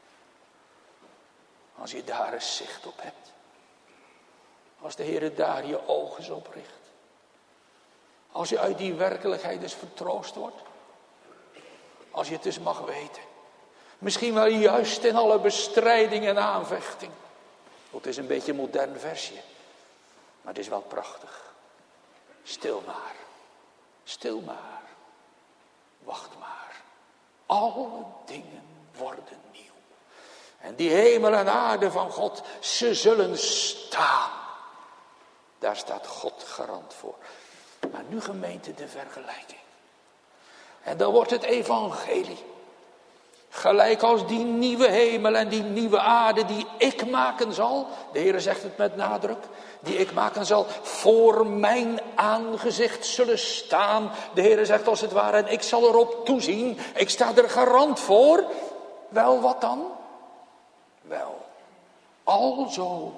Als je daar eens zicht op hebt. Als de Heer daar je ogen eens op richt. Als je uit die werkelijkheid eens vertroost wordt. Als je het eens mag weten. Misschien wel juist in alle bestrijding en aanvechting. Het is een beetje een modern versje. Maar het is wel prachtig. Stil maar. Stil maar. Wacht maar. Alle dingen worden nieuw. En die hemel en aarde van God, ze zullen staan. Daar staat God garant voor. Maar nu gemeente de vergelijking. En dan wordt het evangelie. Gelijk als die nieuwe hemel en die nieuwe aarde die ik maken zal. De Heer zegt het met nadruk. Die ik maken zal voor mijn aangezicht zullen staan. De Heer zegt als het ware en ik zal erop toezien. Ik sta er garant voor. Wel wat dan? Wel, alzo,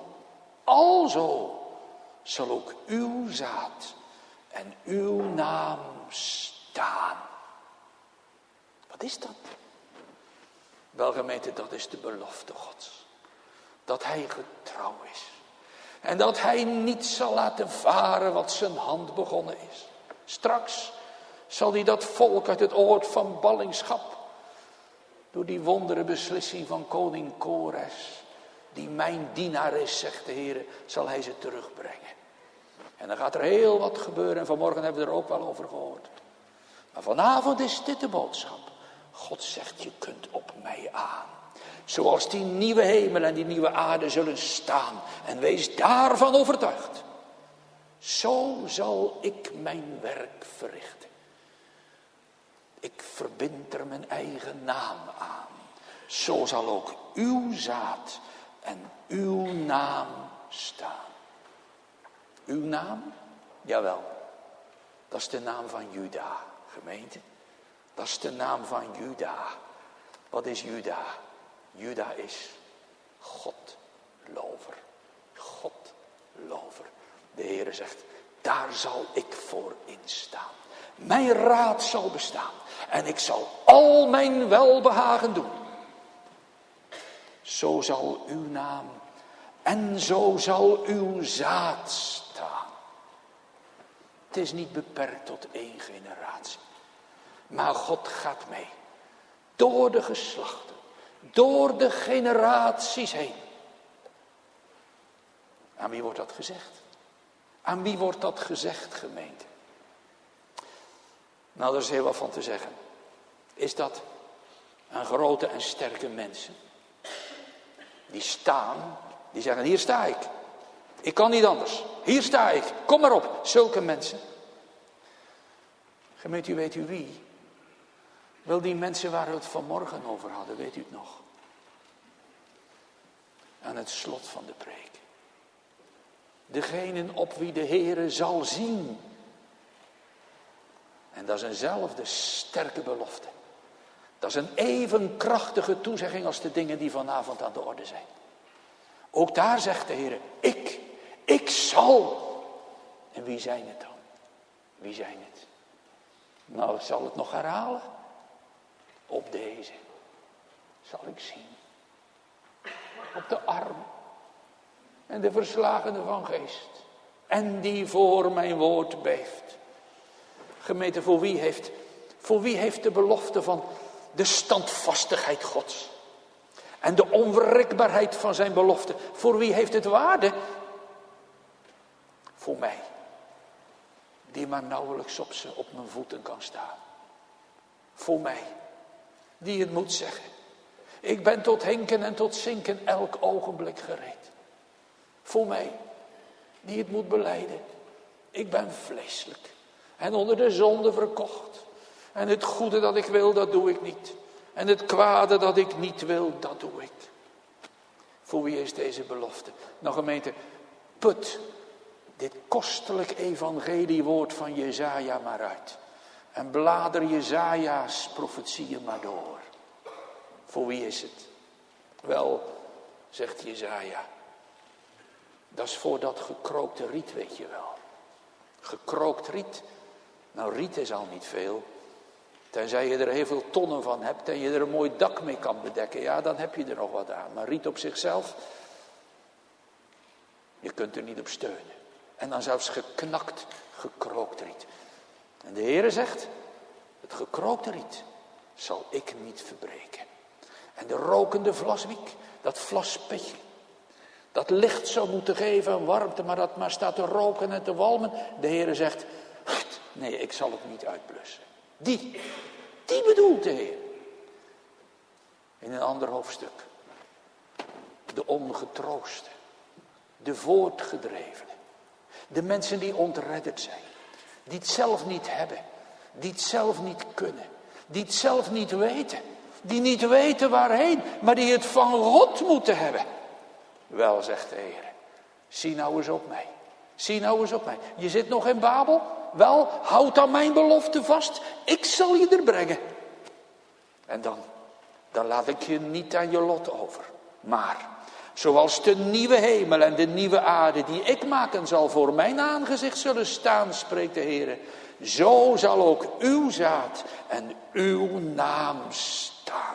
alzo zal ook uw zaad en uw naam staan. staan. Wat is dat? Wel gemeente, dat is de belofte Gods. Dat hij getrouw is. En dat hij niet zal laten varen wat zijn hand begonnen is. Straks zal hij dat volk uit het oord van ballingschap, door die wondere beslissing van koning Kores, die mijn dienaar is, zegt de Heer, zal hij ze terugbrengen. En dan gaat er heel wat gebeuren en vanmorgen hebben we er ook wel over gehoord. Maar vanavond is dit de boodschap. God zegt, je kunt op mij aan. Zoals die nieuwe hemel en die nieuwe aarde zullen staan. En wees daarvan overtuigd. Zo zal ik mijn werk verrichten. Ik verbind er mijn eigen naam aan. Zo zal ook uw zaad en uw naam staan. Uw naam? Jawel. Dat is de naam van Juda, gemeente. Dat is de naam van Juda. Wat is Juda? Juda is Godlover. Godlover. De Heere zegt, daar zal ik voor instaan. Mijn raad zal bestaan. En ik zal al mijn welbehagen doen. Zo zal uw naam en zo zal uw zaad staan. Het is niet beperkt tot één generatie. Maar God gaat mee. Door de geslachten. Door de generaties heen. Aan wie wordt dat gezegd? Aan wie wordt dat gezegd, gemeente? Nou, daar is heel wat van te zeggen. Is dat aan grote en sterke mensen? Die staan, die zeggen, hier sta ik. Ik kan niet anders. Hier sta ik. Kom maar op. Zulke mensen. Gemeente, u weet u wie? Wel, die mensen waar we het vanmorgen over hadden, weet u het nog? Aan het slot van de preek. Degenen op wie de Heere zal zien. En dat is eenzelfde sterke belofte. Dat is een even krachtige toezegging als de dingen die vanavond aan de orde zijn. Ook daar zegt de Heer, ik, ik zal. En wie zijn het dan? Wie zijn het? Nou, ik zal het nog herhalen. Op deze zal ik zien. Op de arm. En de verslagene van geest. En die voor mijn woord beeft. Gemeente, voor wie heeft, voor wie heeft de belofte van de standvastigheid Gods en de onwrikbaarheid van zijn belofte, voor wie heeft het waarde? Voor mij, die maar nauwelijks op, ze, op mijn voeten kan staan. Voor mij, die het moet zeggen. Ik ben tot hinken en tot zinken elk ogenblik gereed. Voor mij, die het moet belijden. Ik ben vleeselijk en onder de zonde verkocht. En het goede dat ik wil, dat doe ik niet. En het kwade dat ik niet wil, dat doe ik. Voor wie is deze belofte? Nou gemeente, put dit kostelijk evangeliewoord van Jezaja maar uit. En blader Jezaja's profetieën maar door. Voor wie is het? Wel, zegt Jezaja. Dat is voor dat gekrookte riet, weet je wel. Gekrookt riet. Nou, riet is al niet veel. Tenzij je er heel veel tonnen van hebt en je er een mooi dak mee kan bedekken. Ja, dan heb je er nog wat aan. Maar riet op zichzelf, je kunt er niet op steunen. En dan zelfs geknakt, gekrookt riet. En de Heere zegt, het gekrookte riet zal ik niet verbreken. En de rokende vlaswiek, dat vlaspetje, dat licht zou moeten geven en warmte, maar dat maar staat te roken en te walmen. De Heere zegt, nee, ik zal het niet uitblussen. Die, die bedoelt de Heer. In een ander hoofdstuk. De ongetroosten. De voortgedrevenen. De mensen die ontredderd zijn. Die het zelf niet hebben. Die het zelf niet kunnen. Die het zelf niet weten. Die niet weten waarheen. Maar die het van God moeten hebben. Wel, zegt de Heer. Zie nou eens op mij. Zie nou eens op mij. Je zit nog in Babel. Wel, houd aan mijn belofte vast. Ik zal je er brengen. En dan, dan laat ik je niet aan je lot over. Maar Zoals de nieuwe hemel en de nieuwe aarde die ik maken zal voor mijn aangezicht zullen staan, spreekt de Heer. Zo zal ook uw zaad en uw naam staan.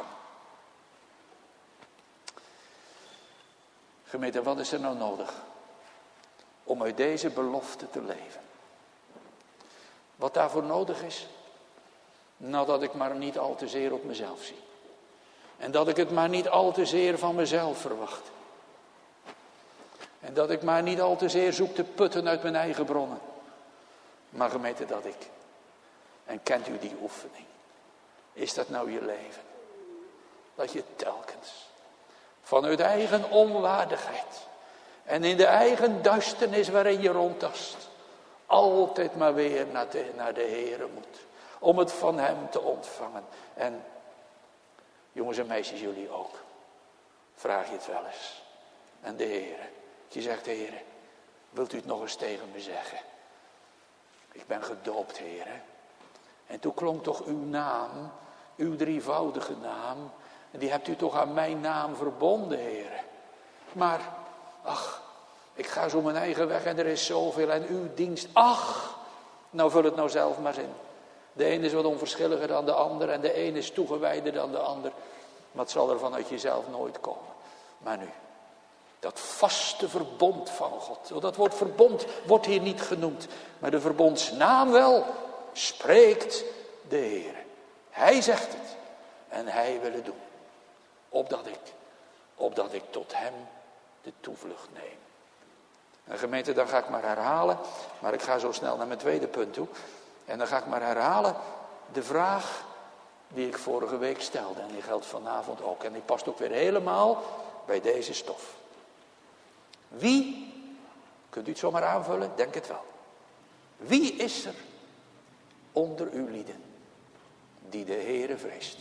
Gemeente, wat is er nou nodig om uit deze belofte te leven? Wat daarvoor nodig is? Nou, dat ik maar niet al te zeer op mezelf zie. En dat ik het maar niet al te zeer van mezelf verwacht. En dat ik maar niet al te zeer zoek te putten uit mijn eigen bronnen. Maar gemeente, dat ik. En kent u die oefening? Is dat nou je leven? Dat je telkens vanuit eigen onwaardigheid en in de eigen duisternis waarin je rondtast, altijd maar weer naar de, naar de Heere moet. Om het van hem te ontvangen. En jongens en meisjes, jullie ook. Vraag je het wel eens. En de Heere. Je zegt, Heere, wilt u het nog eens tegen me zeggen? Ik ben gedoopt, Heere. En toen klonk toch uw naam, uw drievoudige naam. En die hebt u toch aan mijn naam verbonden, Heere. Maar, ach, ik ga zo mijn eigen weg en er is zoveel. En uw dienst, ach, nou vul het nou zelf maar in. De ene is wat onverschilliger dan de ander en de ene is toegewijder dan de ander. Maar het zal er vanuit jezelf nooit komen. Maar nu, dat vaste verbond van God. Dat woord verbond wordt hier niet genoemd. Maar de verbondsnaam wel, spreekt de Heer. Hij zegt het. En hij wil het doen. Opdat ik, opdat ik tot hem de toevlucht neem. En gemeente, dan ga ik maar herhalen. Maar ik ga zo snel naar mijn tweede punt toe. En dan ga ik maar herhalen de vraag die ik vorige week stelde. En die geldt vanavond ook. En die past ook weer helemaal bij deze stof. Wie, kunt u het zomaar aanvullen? Denk het wel. Wie is er onder uw lieden die de Heere vreest?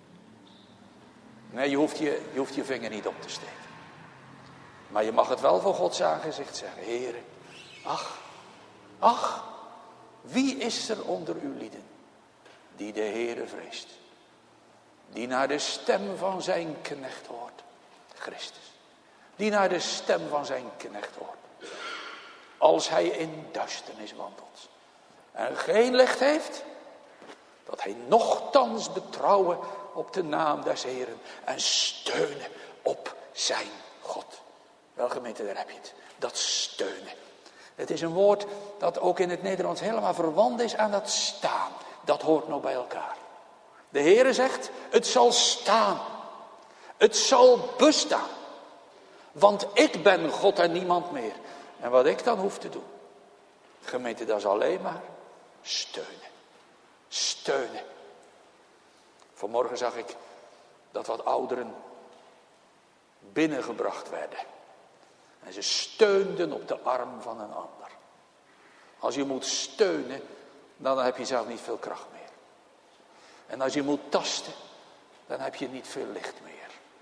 Nee, je hoeft je, je hoeft je vinger niet op te steken. Maar je mag het wel voor Gods aangezicht zeggen. Heere, ach, ach, wie is er onder uw lieden die de Heere vreest? Die naar de stem van zijn knecht hoort. Christus. Die naar de stem van zijn knecht hoort. Als hij in duisternis wandelt. En geen licht heeft. Dat hij nochtans betrouwen op de naam des Heeren. En steunen op zijn God. Wel gemeente, daar heb je het. Dat steunen. Het is een woord dat ook in het Nederlands helemaal verwant is aan dat staan. Dat hoort nou bij elkaar. De Heere zegt, het zal staan. Het zal bestaan. Want ik ben God en niemand meer. En wat ik dan hoef te doen. Gemeente, dat is alleen maar steunen. Steunen. Vanmorgen zag ik dat wat ouderen binnengebracht werden. En ze steunden op de arm van een ander. Als je moet steunen, dan heb je zelf niet veel kracht meer. En als je moet tasten, dan heb je niet veel licht meer.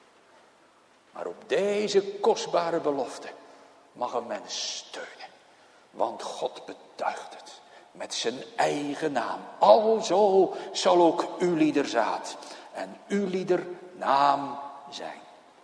Maar op deze kostbare belofte mag een mens steunen. Want God betuigt het met zijn eigen naam. Alzo zal ook uw liederzaad en uw liedernaam zijn.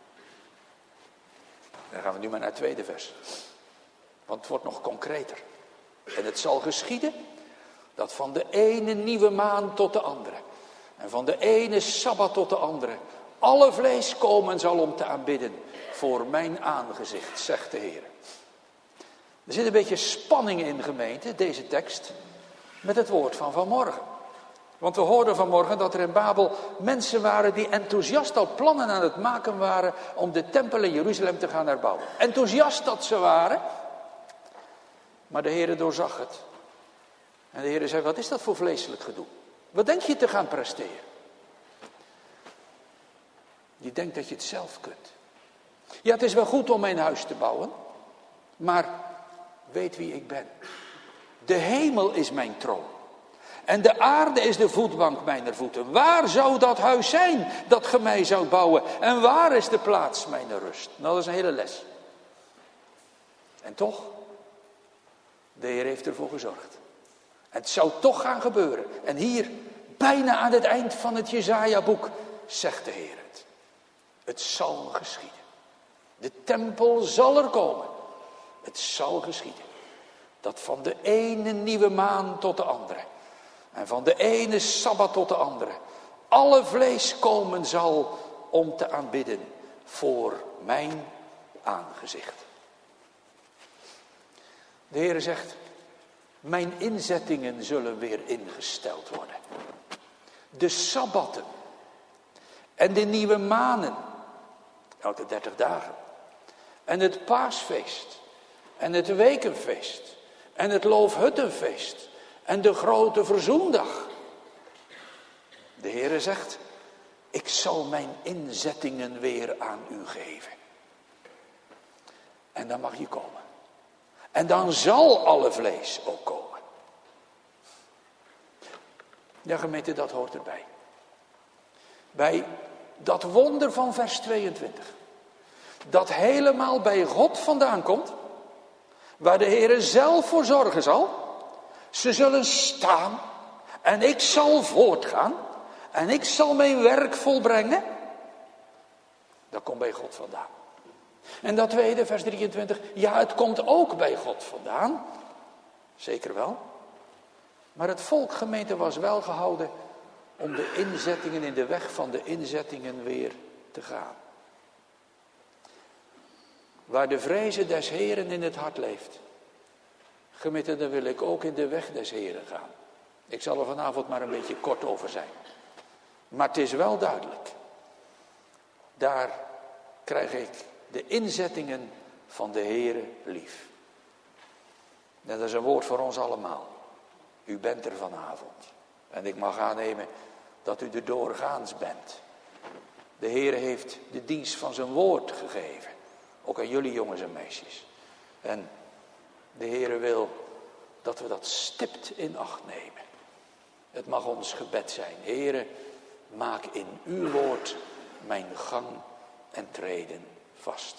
Dan gaan we nu maar naar het tweede vers. Want het wordt nog concreter. En het zal geschieden dat van de ene nieuwe maan tot de andere. En van de ene sabbat tot de andere. Alle vlees komen zal om te aanbidden voor mijn aangezicht, zegt de Heer. Er zit een beetje spanning in, gemeente, deze tekst, met het woord van vanmorgen. Want we hoorden vanmorgen dat er in Babel mensen waren die enthousiast al plannen aan het maken waren om de tempel in Jeruzalem te gaan herbouwen. Enthousiast dat ze waren, maar de Heer doorzag het. En de Heer zei, wat is dat voor vleeselijk gedoe? Wat denk je te gaan presteren? Je denkt dat je het zelf kunt. Ja, het is wel goed om mijn huis te bouwen, maar weet wie ik ben. De hemel is mijn troon. En de aarde is de voetbank mijner voeten. Waar zou dat huis zijn dat ge mij zou bouwen? En waar is de plaats mijner rust? Nou, dat is een hele les. En toch, de Heer heeft ervoor gezorgd. En het zou toch gaan gebeuren. En hier, bijna aan het eind van het Jesaja-boek, zegt de Heer het. Het zal geschieden. De tempel zal er komen. Het zal geschieden. Dat van de ene nieuwe maan tot de andere. En van de ene sabbat tot de andere. Alle vlees komen zal om te aanbidden voor mijn aangezicht. De Heer zegt, mijn inzettingen zullen weer ingesteld worden. De sabbatten en de nieuwe manen, elke dertig dagen. En het paasfeest en het wekenfeest en het loofhuttenfeest en de grote verzoendag. De Heere zegt, ik zal mijn inzettingen weer aan u geven. En dan mag je komen. En dan zal alle vlees ook komen. Ja, gemeente, dat hoort erbij. Bij dat wonder van vers tweeëntwintig. Dat helemaal bij God vandaan komt. Waar de Heere zelf voor zorgen zal. Ze zullen staan. En ik zal voortgaan. En ik zal mijn werk volbrengen. Dat komt bij God vandaan. En dat tweede, vers drieëntwintig. Ja, het komt ook bij God vandaan. Zeker wel. Maar het volk, gemeente, was wel gehouden om de inzettingen in de weg van de inzettingen weer te gaan. Waar de vreze des Heren in het hart leeft. Gemeente, dan wil ik ook in de weg des Heren gaan. Ik zal er vanavond maar een beetje kort over zijn. Maar het is wel duidelijk. Daar krijg ik de inzettingen van de Heere lief. En dat is een woord voor ons allemaal. U bent er vanavond. En ik mag aannemen dat u er doorgaans bent. De Heere heeft de dienst van zijn woord gegeven. Ook aan jullie jongens en meisjes. En de Heere wil dat we dat stipt in acht nemen. Het mag ons gebed zijn. Heere, maak in uw woord mijn gang en treden vast.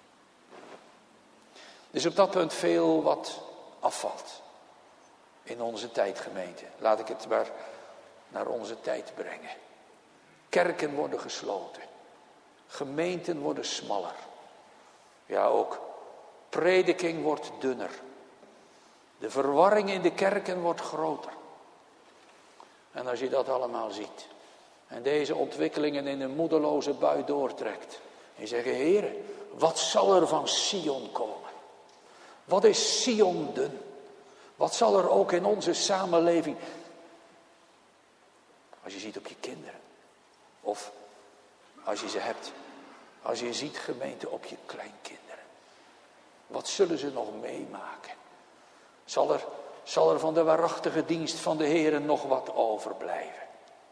Dus op dat punt veel wat afvalt. In onze tijd, gemeente. Laat ik het maar naar onze tijd brengen. Kerken worden gesloten. Gemeenten worden smaller. Ja, ook prediking wordt dunner. De verwarring in de kerken wordt groter. En als je dat allemaal ziet. En deze ontwikkelingen in een moedeloze bui doortrekt. En zeggen, Heere, wat zal er van Sion komen? Wat is Sion dun? Wat zal er ook in onze samenleving. Als je ziet op je kinderen. Of als je ze hebt. Als je ziet, gemeente, op je kleinkinderen. Wat zullen ze nog meemaken? Zal er, zal er van de waarachtige dienst van de Heere nog wat overblijven?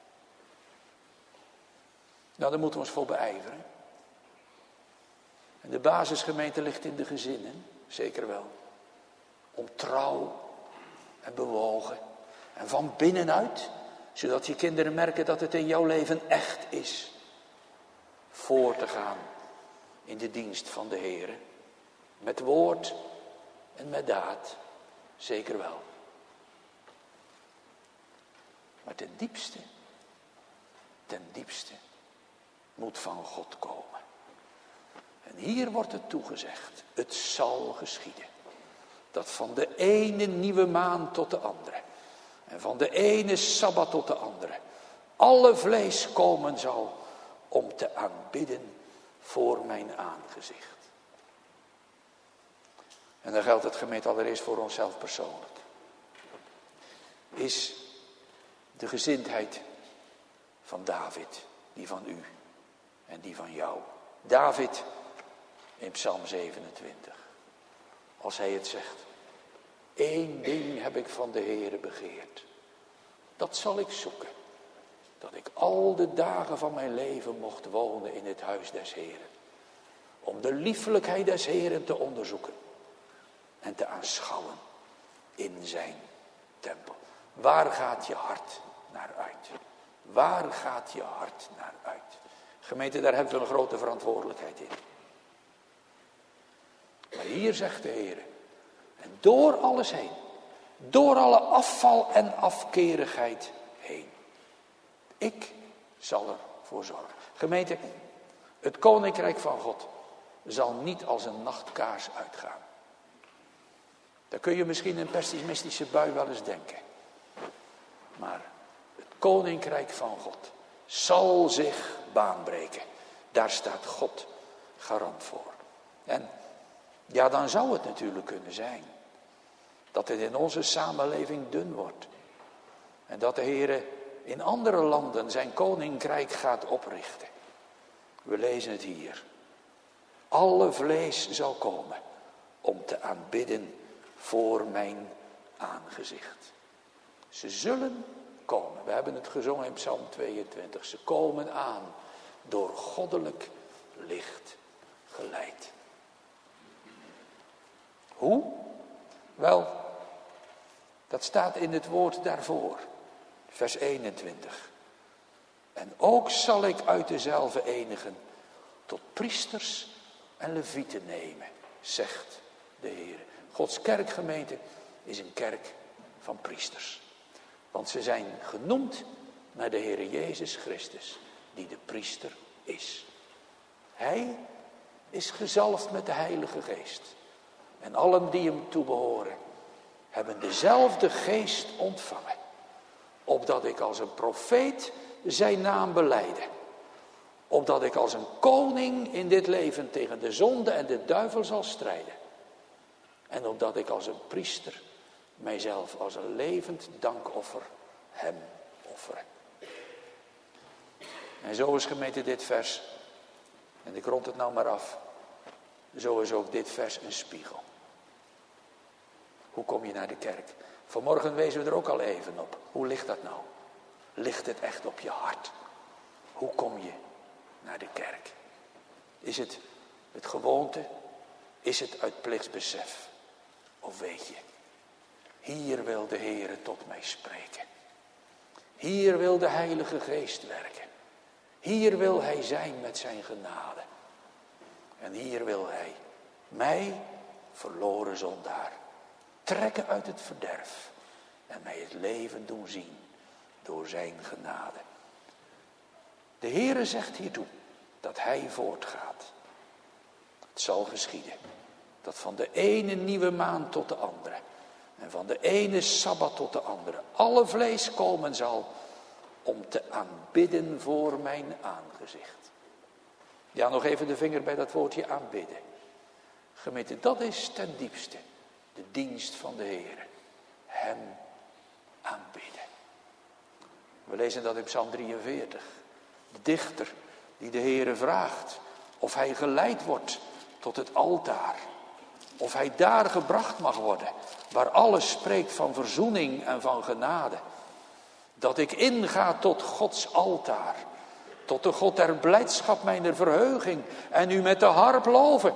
Nou, daar moeten we ons voor beijveren. En de basisgemeente ligt in de gezinnen, zeker wel. Om trouw en bewogen. En van binnenuit, zodat je kinderen merken dat het in jouw leven echt is. Voor te gaan in de dienst van de Heere. Met woord en met daad, zeker wel. Maar ten diepste, ten diepste moet van God komen. En hier wordt het toegezegd, het zal geschieden. Dat van de ene nieuwe maan tot de andere. En van de ene sabbat tot de andere. Alle vlees komen zal om te aanbidden voor mijn aangezicht. En dan geldt het, gemeente, allereerst voor onszelf persoonlijk. Is de gezindheid van David, die van u en die van jou. David in Psalm zevenentwintig. Als hij het zegt. Eén ding heb ik van de Heere begeerd. Dat zal ik zoeken. Dat ik al de dagen van mijn leven mocht wonen in het huis des Heeren. Om de liefelijkheid des Heeren te onderzoeken. En te aanschouwen in zijn tempel. Waar gaat je hart naar uit? Waar gaat je hart naar uit? Gemeente, daar hebben we een grote verantwoordelijkheid in. Maar hier zegt de Heer. En door alles heen. Door alle afval en afkerigheid heen. Ik zal ervoor zorgen. Gemeente, het koninkrijk van God zal niet als een nachtkaars uitgaan. Daar kun je misschien een pessimistische bui wel eens denken. Maar het koninkrijk van God zal zich baanbreken. Daar staat God garant voor. En ja, dan zou het natuurlijk kunnen zijn dat het in onze samenleving dun wordt. En dat de Heer in andere landen zijn koninkrijk gaat oprichten. We lezen het hier. Alle vlees zal komen om te aanbidden voor mijn aangezicht. Ze zullen komen. We hebben het gezongen in Psalm tweeëntwintig. Ze komen aan door goddelijk licht geleid. Hoe? Wel, dat staat in het woord daarvoor. Vers eenentwintig. En ook zal ik uit dezelfde enigen tot priesters en levieten nemen, zegt de Heer. Gods kerkgemeente is een kerk van priesters. Want ze zijn genoemd naar de Heer Jezus Christus, die de priester is. Hij is gezalfd met de Heilige Geest. En allen die hem toebehoren, hebben dezelfde geest ontvangen. Opdat ik als een profeet zijn naam belijde. Opdat ik als een koning in dit leven tegen de zonde en de duivel zal strijden. En opdat ik als een priester mijzelf als een levend dankoffer hem offeren. En zo is gemeente dit vers, en ik rond het nou maar af, zo is ook dit vers een spiegel. Hoe kom je naar de kerk? Vanmorgen wezen we er ook al even op. Hoe ligt dat nou? Ligt het echt op je hart? Hoe kom je naar de kerk? Is het het gewoonte? Is het uit plichtsbesef? Of weet je, hier wil de Heere tot mij spreken. Hier wil de Heilige Geest werken. Hier wil Hij zijn met zijn genade. En hier wil Hij mij, verloren zondaar, trekken uit het verderf en mij het leven doen zien door zijn genade. De Heere zegt hiertoe dat Hij voortgaat. Het zal geschieden dat van de ene nieuwe maand tot de andere en van de ene sabbat tot de andere alle vlees komen zal om te aanbidden voor mijn aangezicht. Ja, nog even de vinger bij dat woordje aanbidden. Gemeente, dat is ten diepste de dienst van de Heer. Hem aanbidden. We lezen dat in Psalm drieënveertig. De dichter die de Heere vraagt of hij geleid wordt tot het altaar. Of hij daar gebracht mag worden, waar alles spreekt van verzoening en van genade. Dat ik inga tot Gods altaar. Tot de God der blijdschap mijner verheuging. En u met de harp loven.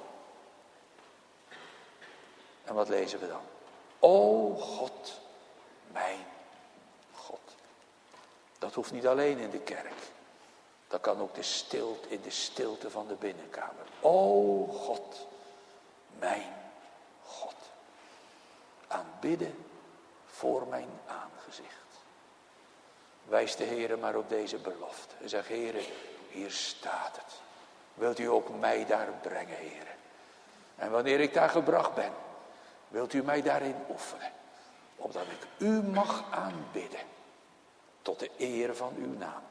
En wat lezen we dan? O God, mijn God. Dat hoeft niet alleen in de kerk. Dat kan ook de stilte, in de stilte van de binnenkamer. O God, mijn God. Aanbidden voor mijn aangezicht. Wijs de Heere maar op deze belofte. En zeg, Heere, hier staat het. Wilt u ook mij daar brengen, Heere? En wanneer ik daar gebracht ben, wilt u mij daarin oefenen. Opdat ik u mag aanbidden. Tot de eer van uw naam.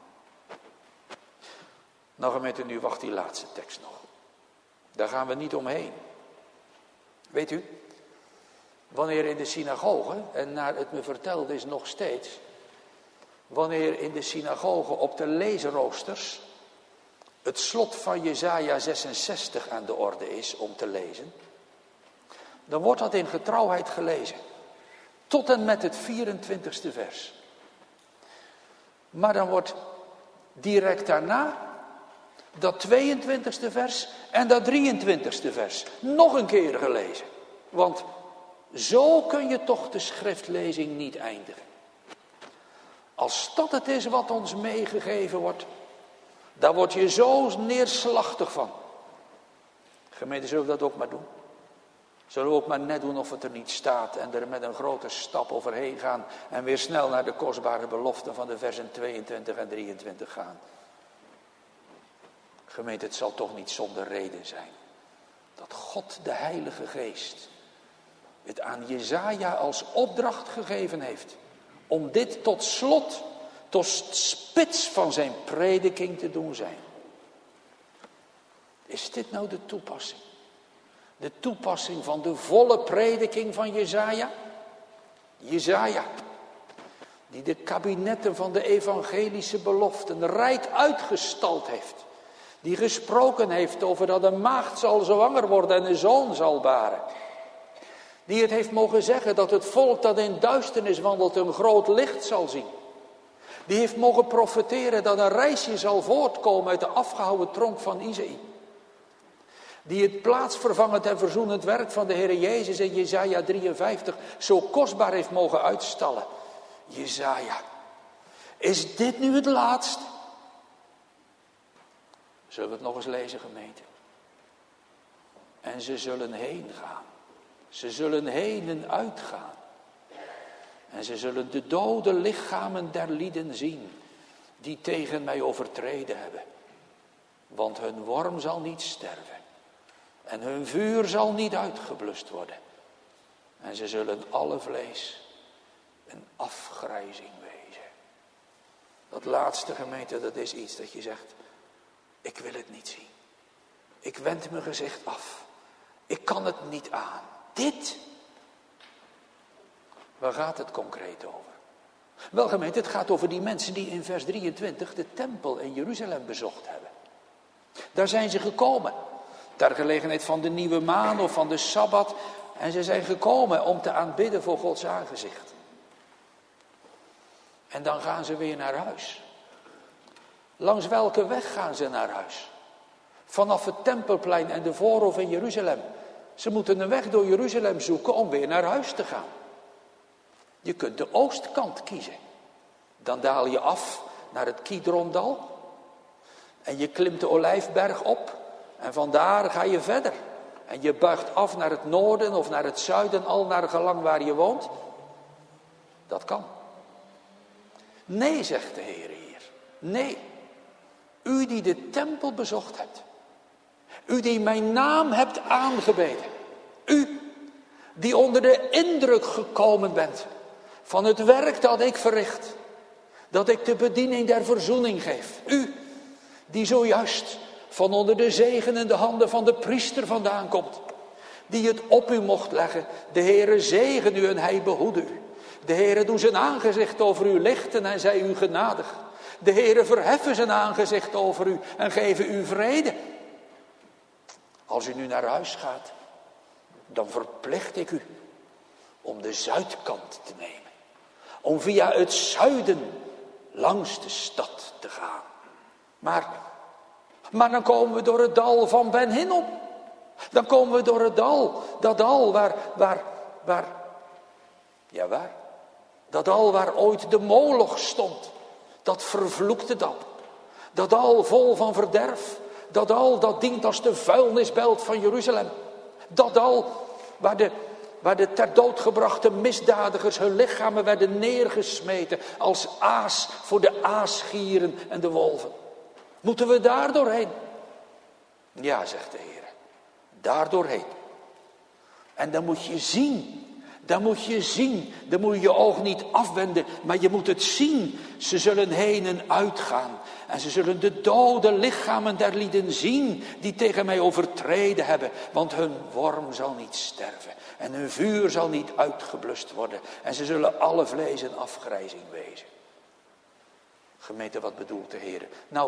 Nou gemeente, nu wacht die laatste tekst nog. Daar gaan we niet omheen. Weet u, wanneer in de synagoge, en naar het me verteld is nog steeds, wanneer in de synagoge op de leesroosters het slot van Jesaja zesenzestig aan de orde is om te lezen, dan wordt dat in getrouwheid gelezen. Tot en met het vierentwintigste vers. Maar dan wordt direct daarna dat tweeëntwintigste vers en dat drieëntwintigste vers nog een keer gelezen. Want zo kun je toch de schriftlezing niet eindigen. Als dat het is wat ons meegegeven wordt, daar word je zo neerslachtig van. Gemeente, zullen we dat ook maar doen? Zullen we ook maar net doen of het er niet staat en er met een grote stap overheen gaan en weer snel naar de kostbare beloften van de versen tweeëntwintig en drieëntwintig gaan? Gemeente, het zal toch niet zonder reden zijn dat God de Heilige Geest het aan Jesaja als opdracht gegeven heeft om dit tot slot, tot spits van zijn prediking te doen zijn. Is dit nou de toepassing? De toepassing van de volle prediking van Jesaja? Jesaja, die de kabinetten van de evangelische beloften rijk uitgestald heeft. Die gesproken heeft over dat een maagd zal zwanger worden en een zoon zal baren. Die het heeft mogen zeggen dat het volk dat in duisternis wandelt een groot licht zal zien. Die heeft mogen profeteren dat een rijsje zal voortkomen uit de afgehouwen tronk van Isaïe. Die het plaatsvervangend en verzoenend werk van de Heer Jezus in Jesaja drieënvijftig zo kostbaar heeft mogen uitstallen. Jesaja, is dit nu het laatste? Zullen we het nog eens lezen, gemeente? En ze zullen heen gaan. Ze zullen heen en uitgaan. En ze zullen de dode lichamen der lieden zien die tegen mij overtreden hebben. Want hun worm zal niet sterven. En hun vuur zal niet uitgeblust worden. En ze zullen alle vlees een afgrijzing wezen. Dat laatste, gemeente, dat is iets dat je zegt, ik wil het niet zien. Ik wend mijn gezicht af. Ik kan het niet aan. Dit. Waar gaat het concreet over? Wel, gemeente, het gaat over die mensen die in vers drieëntwintig de tempel in Jeruzalem bezocht hebben. Daar zijn ze gekomen. Ter gelegenheid van de nieuwe maan of van de Sabbat. En ze zijn gekomen om te aanbidden voor Gods aangezicht. En dan gaan ze weer naar huis. Langs welke weg gaan ze naar huis? Vanaf het Tempelplein en de Voorhof in Jeruzalem. Ze moeten een weg door Jeruzalem zoeken om weer naar huis te gaan. Je kunt de oostkant kiezen. Dan daal je af naar het Kidrondal. En je klimt de Olijfberg op. En vandaar ga je verder. En je buigt af naar het noorden of naar het zuiden, al naar gelang waar je woont. Dat kan. Nee, zegt de Heer hier. Nee. U die de tempel bezocht hebt. U die mijn naam hebt aangebeden. U die onder de indruk gekomen bent van het werk dat ik verricht. Dat ik de bediening der verzoening geef. U die zojuist van onder de zegenende handen van de priester vandaan komt. Die het op u mocht leggen. De Heere zegen u en hij behoede u. De Heere doet zijn aangezicht over u lichten en zij u genadig. De Heere verheffen zijn aangezicht over u en geven u vrede. Als u nu naar huis gaat, dan verplicht ik u om de zuidkant te nemen. Om via het zuiden langs de stad te gaan. Maar, maar dan komen we door het dal van Ben Hinnom. Dan komen we door het dal, dat dal waar, waar, waar, ja waar? Dat dal waar ooit de Moloch stond. Dat vervloekte dal. Dat dal vol van verderf. Dat dal dat dient als de vuilnisbelt van Jeruzalem. Dat dal waar de, waar de ter dood gebrachte misdadigers hun lichamen werden neergesmeten. Als aas voor de aasgieren en de wolven. Moeten we daar doorheen? Ja, zegt de Heer. Daar doorheen. En dan moet je zien. Dan moet je zien. Dan moet je je oog niet afwenden. Maar je moet het zien. Ze zullen heen en uitgaan. En ze zullen de dode lichamen der lieden zien. Die tegen mij overtreden hebben. Want hun worm zal niet sterven. En hun vuur zal niet uitgeblust worden. En ze zullen alle vlees een afgrijzing wezen. Gemeente, wat bedoelt de Heer? Nou,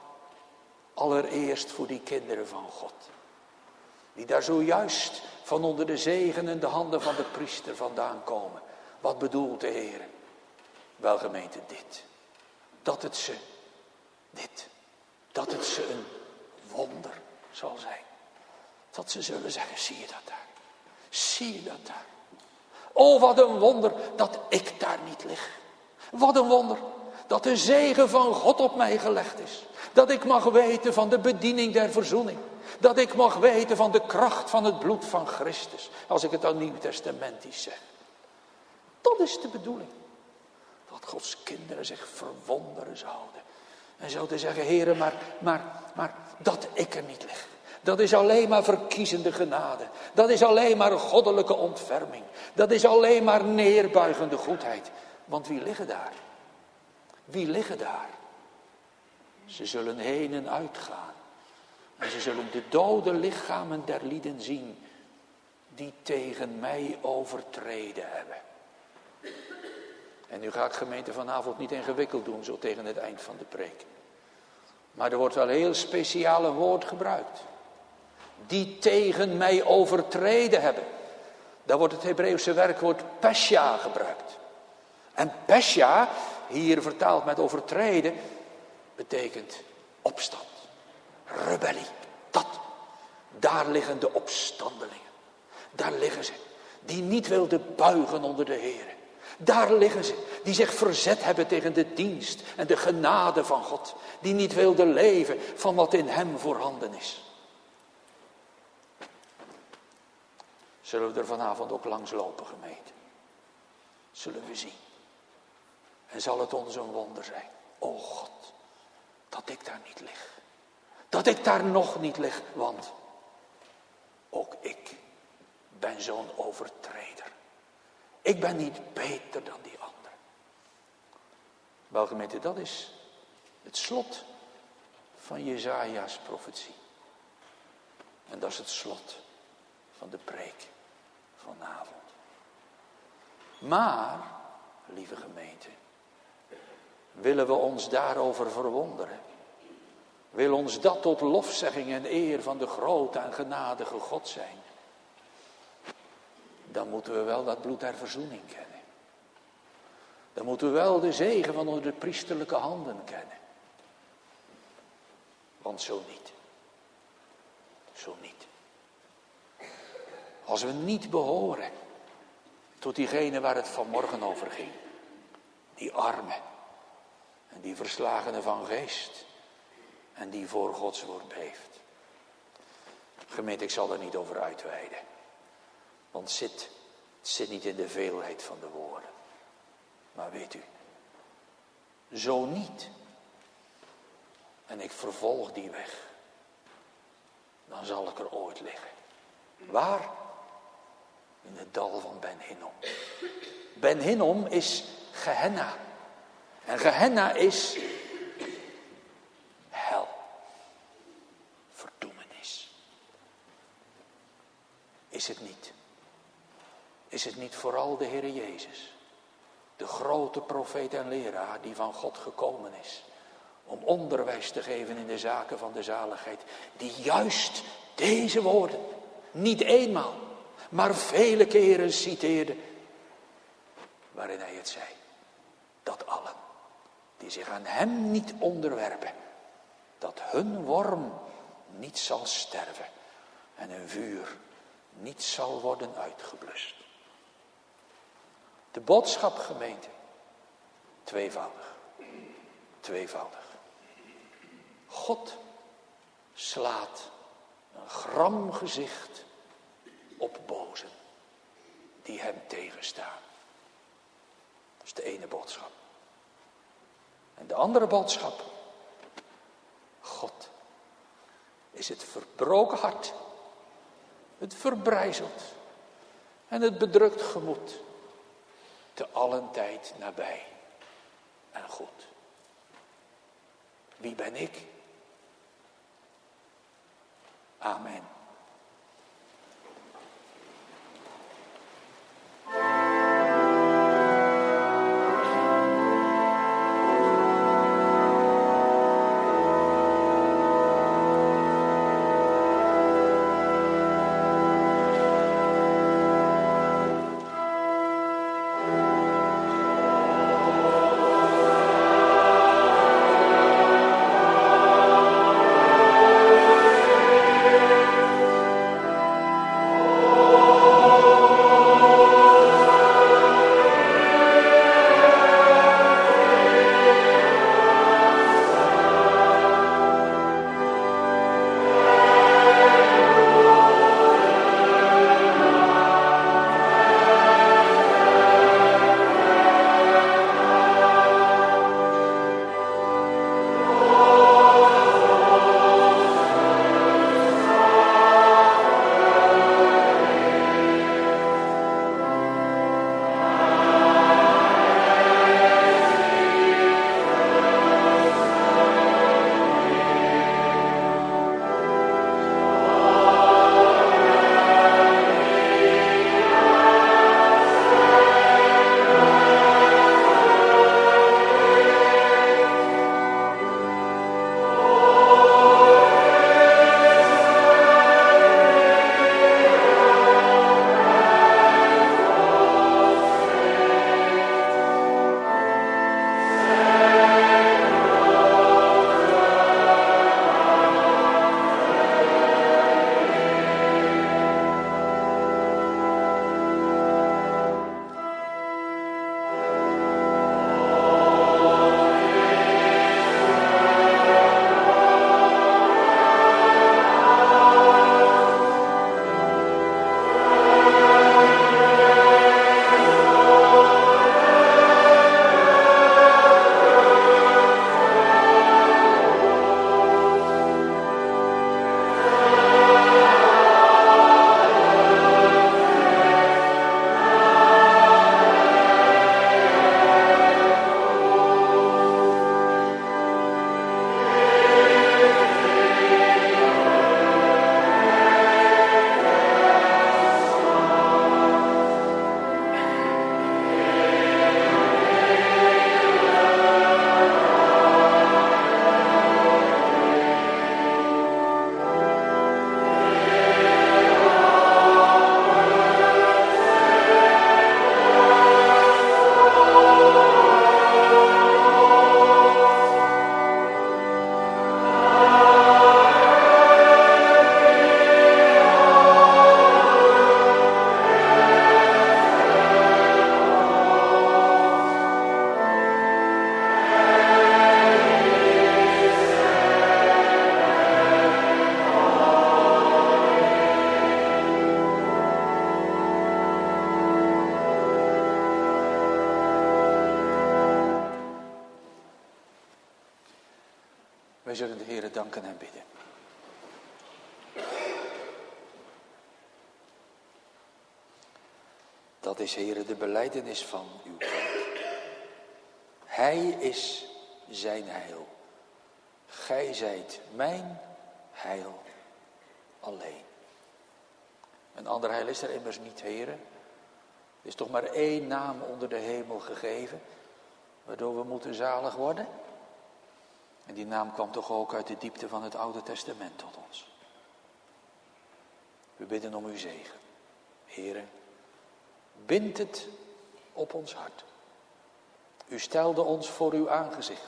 allereerst voor die kinderen van God. Die daar zojuist van onder de zegen en de handen van de priester vandaan komen. Wat bedoelt de Heer? Wel, gemeente, dit. Dat het ze, dit. Dat het ze een wonder zal zijn. Dat ze zullen zeggen, zie je dat daar? Zie je dat daar? Oh, wat een wonder dat ik daar niet lig. Wat een wonder dat de zegen van God op mij gelegd is. Dat ik mag weten van de bediening der verzoening. Dat ik mag weten van de kracht van het bloed van Christus. Als ik het dan nieuwtestamentisch zeg. Dat is de bedoeling. Dat Gods kinderen zich verwonderen zouden. En zouden zeggen, Heere, maar, maar, maar dat ik er niet lig. Dat is alleen maar verkiezende genade. Dat is alleen maar goddelijke ontferming. Dat is alleen maar neerbuigende goedheid. Want wie liggen daar? Wie liggen daar? Ze zullen heen en uit gaan. En ze zullen de dode lichamen der lieden zien die tegen mij overtreden hebben. En nu ga ik gemeente vanavond niet ingewikkeld doen, zo tegen het eind van de preek. Maar er wordt wel een heel speciale woord gebruikt. Die tegen mij overtreden hebben. Daar wordt het Hebreeuwse werkwoord pesha gebruikt. En pesha, hier vertaald met overtreden, betekent opstand. Rebellie. Dat. Daar liggen de opstandelingen. Daar liggen ze. Die niet wilden buigen onder de Heer. Daar liggen ze. Die zich verzet hebben tegen de dienst en de genade van God. Die niet wilden leven van wat in hem voorhanden is. Zullen we er vanavond ook langs lopen, gemeente? Zullen we zien. En zal het ons een wonder zijn. O God, dat ik daar niet lig. Dat ik daar nog niet lig, want ook ik ben zo'n overtreder. Ik ben niet beter dan die ander. Wel gemeente, dat is het slot van Jesaja's profetie. En dat is het slot van de preek vanavond. Maar, lieve gemeente, willen we ons daarover verwonderen? Wil ons dat tot lofzegging en eer van de grote en genadige God zijn? Dan moeten we wel dat bloed der verzoening kennen. Dan moeten we wel de zegen van onze priesterlijke handen kennen. Want zo niet. Zo niet. Als we niet behoren tot diegene waar het vanmorgen over ging. Die arme en die verslagene van geest. En die voor Gods woord beeft. Gemeente, ik zal er niet over uitweiden. Want het zit, het zit niet in de veelheid van de woorden. Maar weet u, zo niet. En ik vervolg die weg. Dan zal ik er ooit liggen. Waar? In het dal van Ben Hinnom. Ben Hinnom is Gehenna. En Gehenna is hel. Verdoemenis. Is het niet? Is het niet vooral de Heere Jezus, de grote profeet en leraar die van God gekomen is, om onderwijs te geven in de zaken van de zaligheid, die juist deze woorden, niet eenmaal, maar vele keren citeerde, waarin hij het zei, dat allen die zich aan hem niet onderwerpen, dat hun worm niet zal sterven en hun vuur niet zal worden uitgeblust. De boodschap, gemeente, tweevoudig, tweevoudig. God slaat een gram gezicht op bozen die hem tegenstaan. Dat is de ene boodschap. En de andere boodschap, God is het verbroken hart, het verbrijzeld en het bedrukt gemoed te allen tijd nabij en goed. Wie ben ik? Amen. Wij zullen de Heere danken en bidden. Dat is, Heere, de belijdenis van uw kind. Hij is zijn heil. Gij zijt mijn heil alleen. Een ander heil is er immers niet, Heere. Er is toch maar één naam onder de hemel gegeven, waardoor we moeten zalig worden. En die naam kwam toch ook uit de diepte van het Oude Testament tot ons. We bidden om uw zegen. Heere, bind het op ons hart. U stelde ons voor uw aangezicht.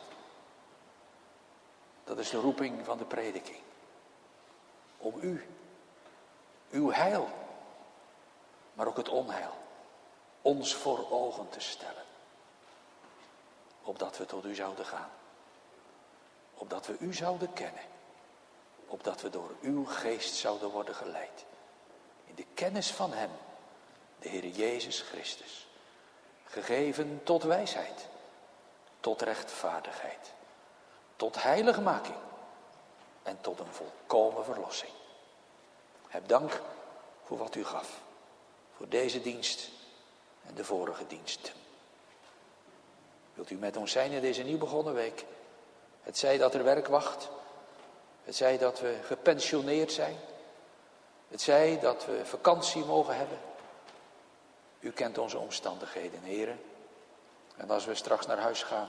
Dat is de roeping van de prediking. Om u, uw heil, maar ook het onheil, ons voor ogen te stellen. Opdat we tot u zouden gaan. Opdat we u zouden kennen. Opdat we door uw geest zouden worden geleid. In de kennis van hem, de Heer Jezus Christus. Gegeven tot wijsheid. Tot rechtvaardigheid. Tot heiligmaking. En tot een volkomen verlossing. Heb dank voor wat u gaf. Voor deze dienst en de vorige diensten. Wilt u met ons zijn in deze nieuw begonnen week? Het zij dat er werk wacht. Het zij dat we gepensioneerd zijn. Het zij dat we vakantie mogen hebben. U kent onze omstandigheden, heren. En als we straks naar huis gaan.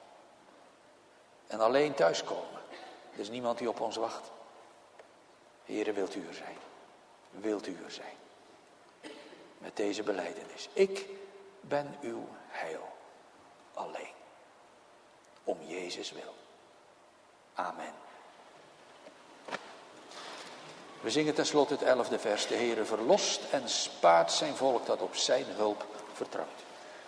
En alleen thuiskomen. Er is niemand die op ons wacht. Heren, wilt u er zijn? Wilt u er zijn? Met deze belijdenis. Ik ben uw heil. Alleen. Om Jezus wil. Amen. We zingen tenslotte het elfde vers. De Heere verlost en spaart zijn volk dat op zijn hulp vertrouwt.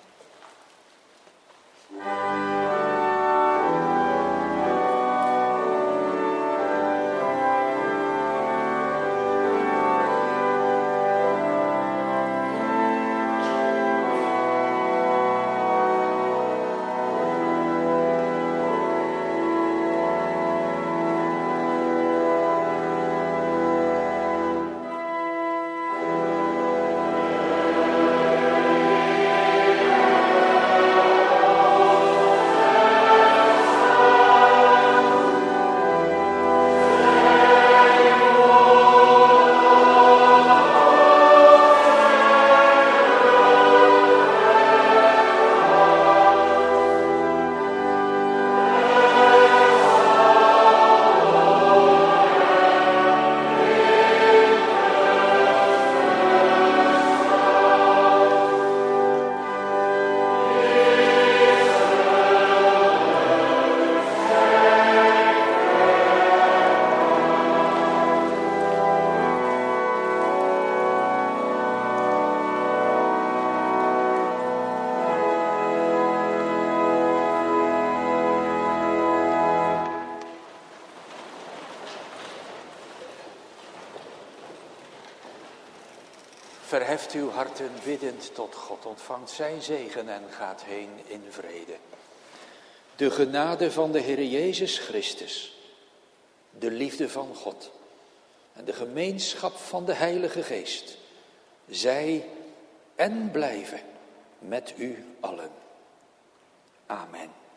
Verheft uw harten biddend tot God, ontvangt zijn zegen en gaat heen in vrede. De genade van de Heer Jezus Christus, de liefde van God en de gemeenschap van de Heilige Geest, zij en blijven met u allen. Amen.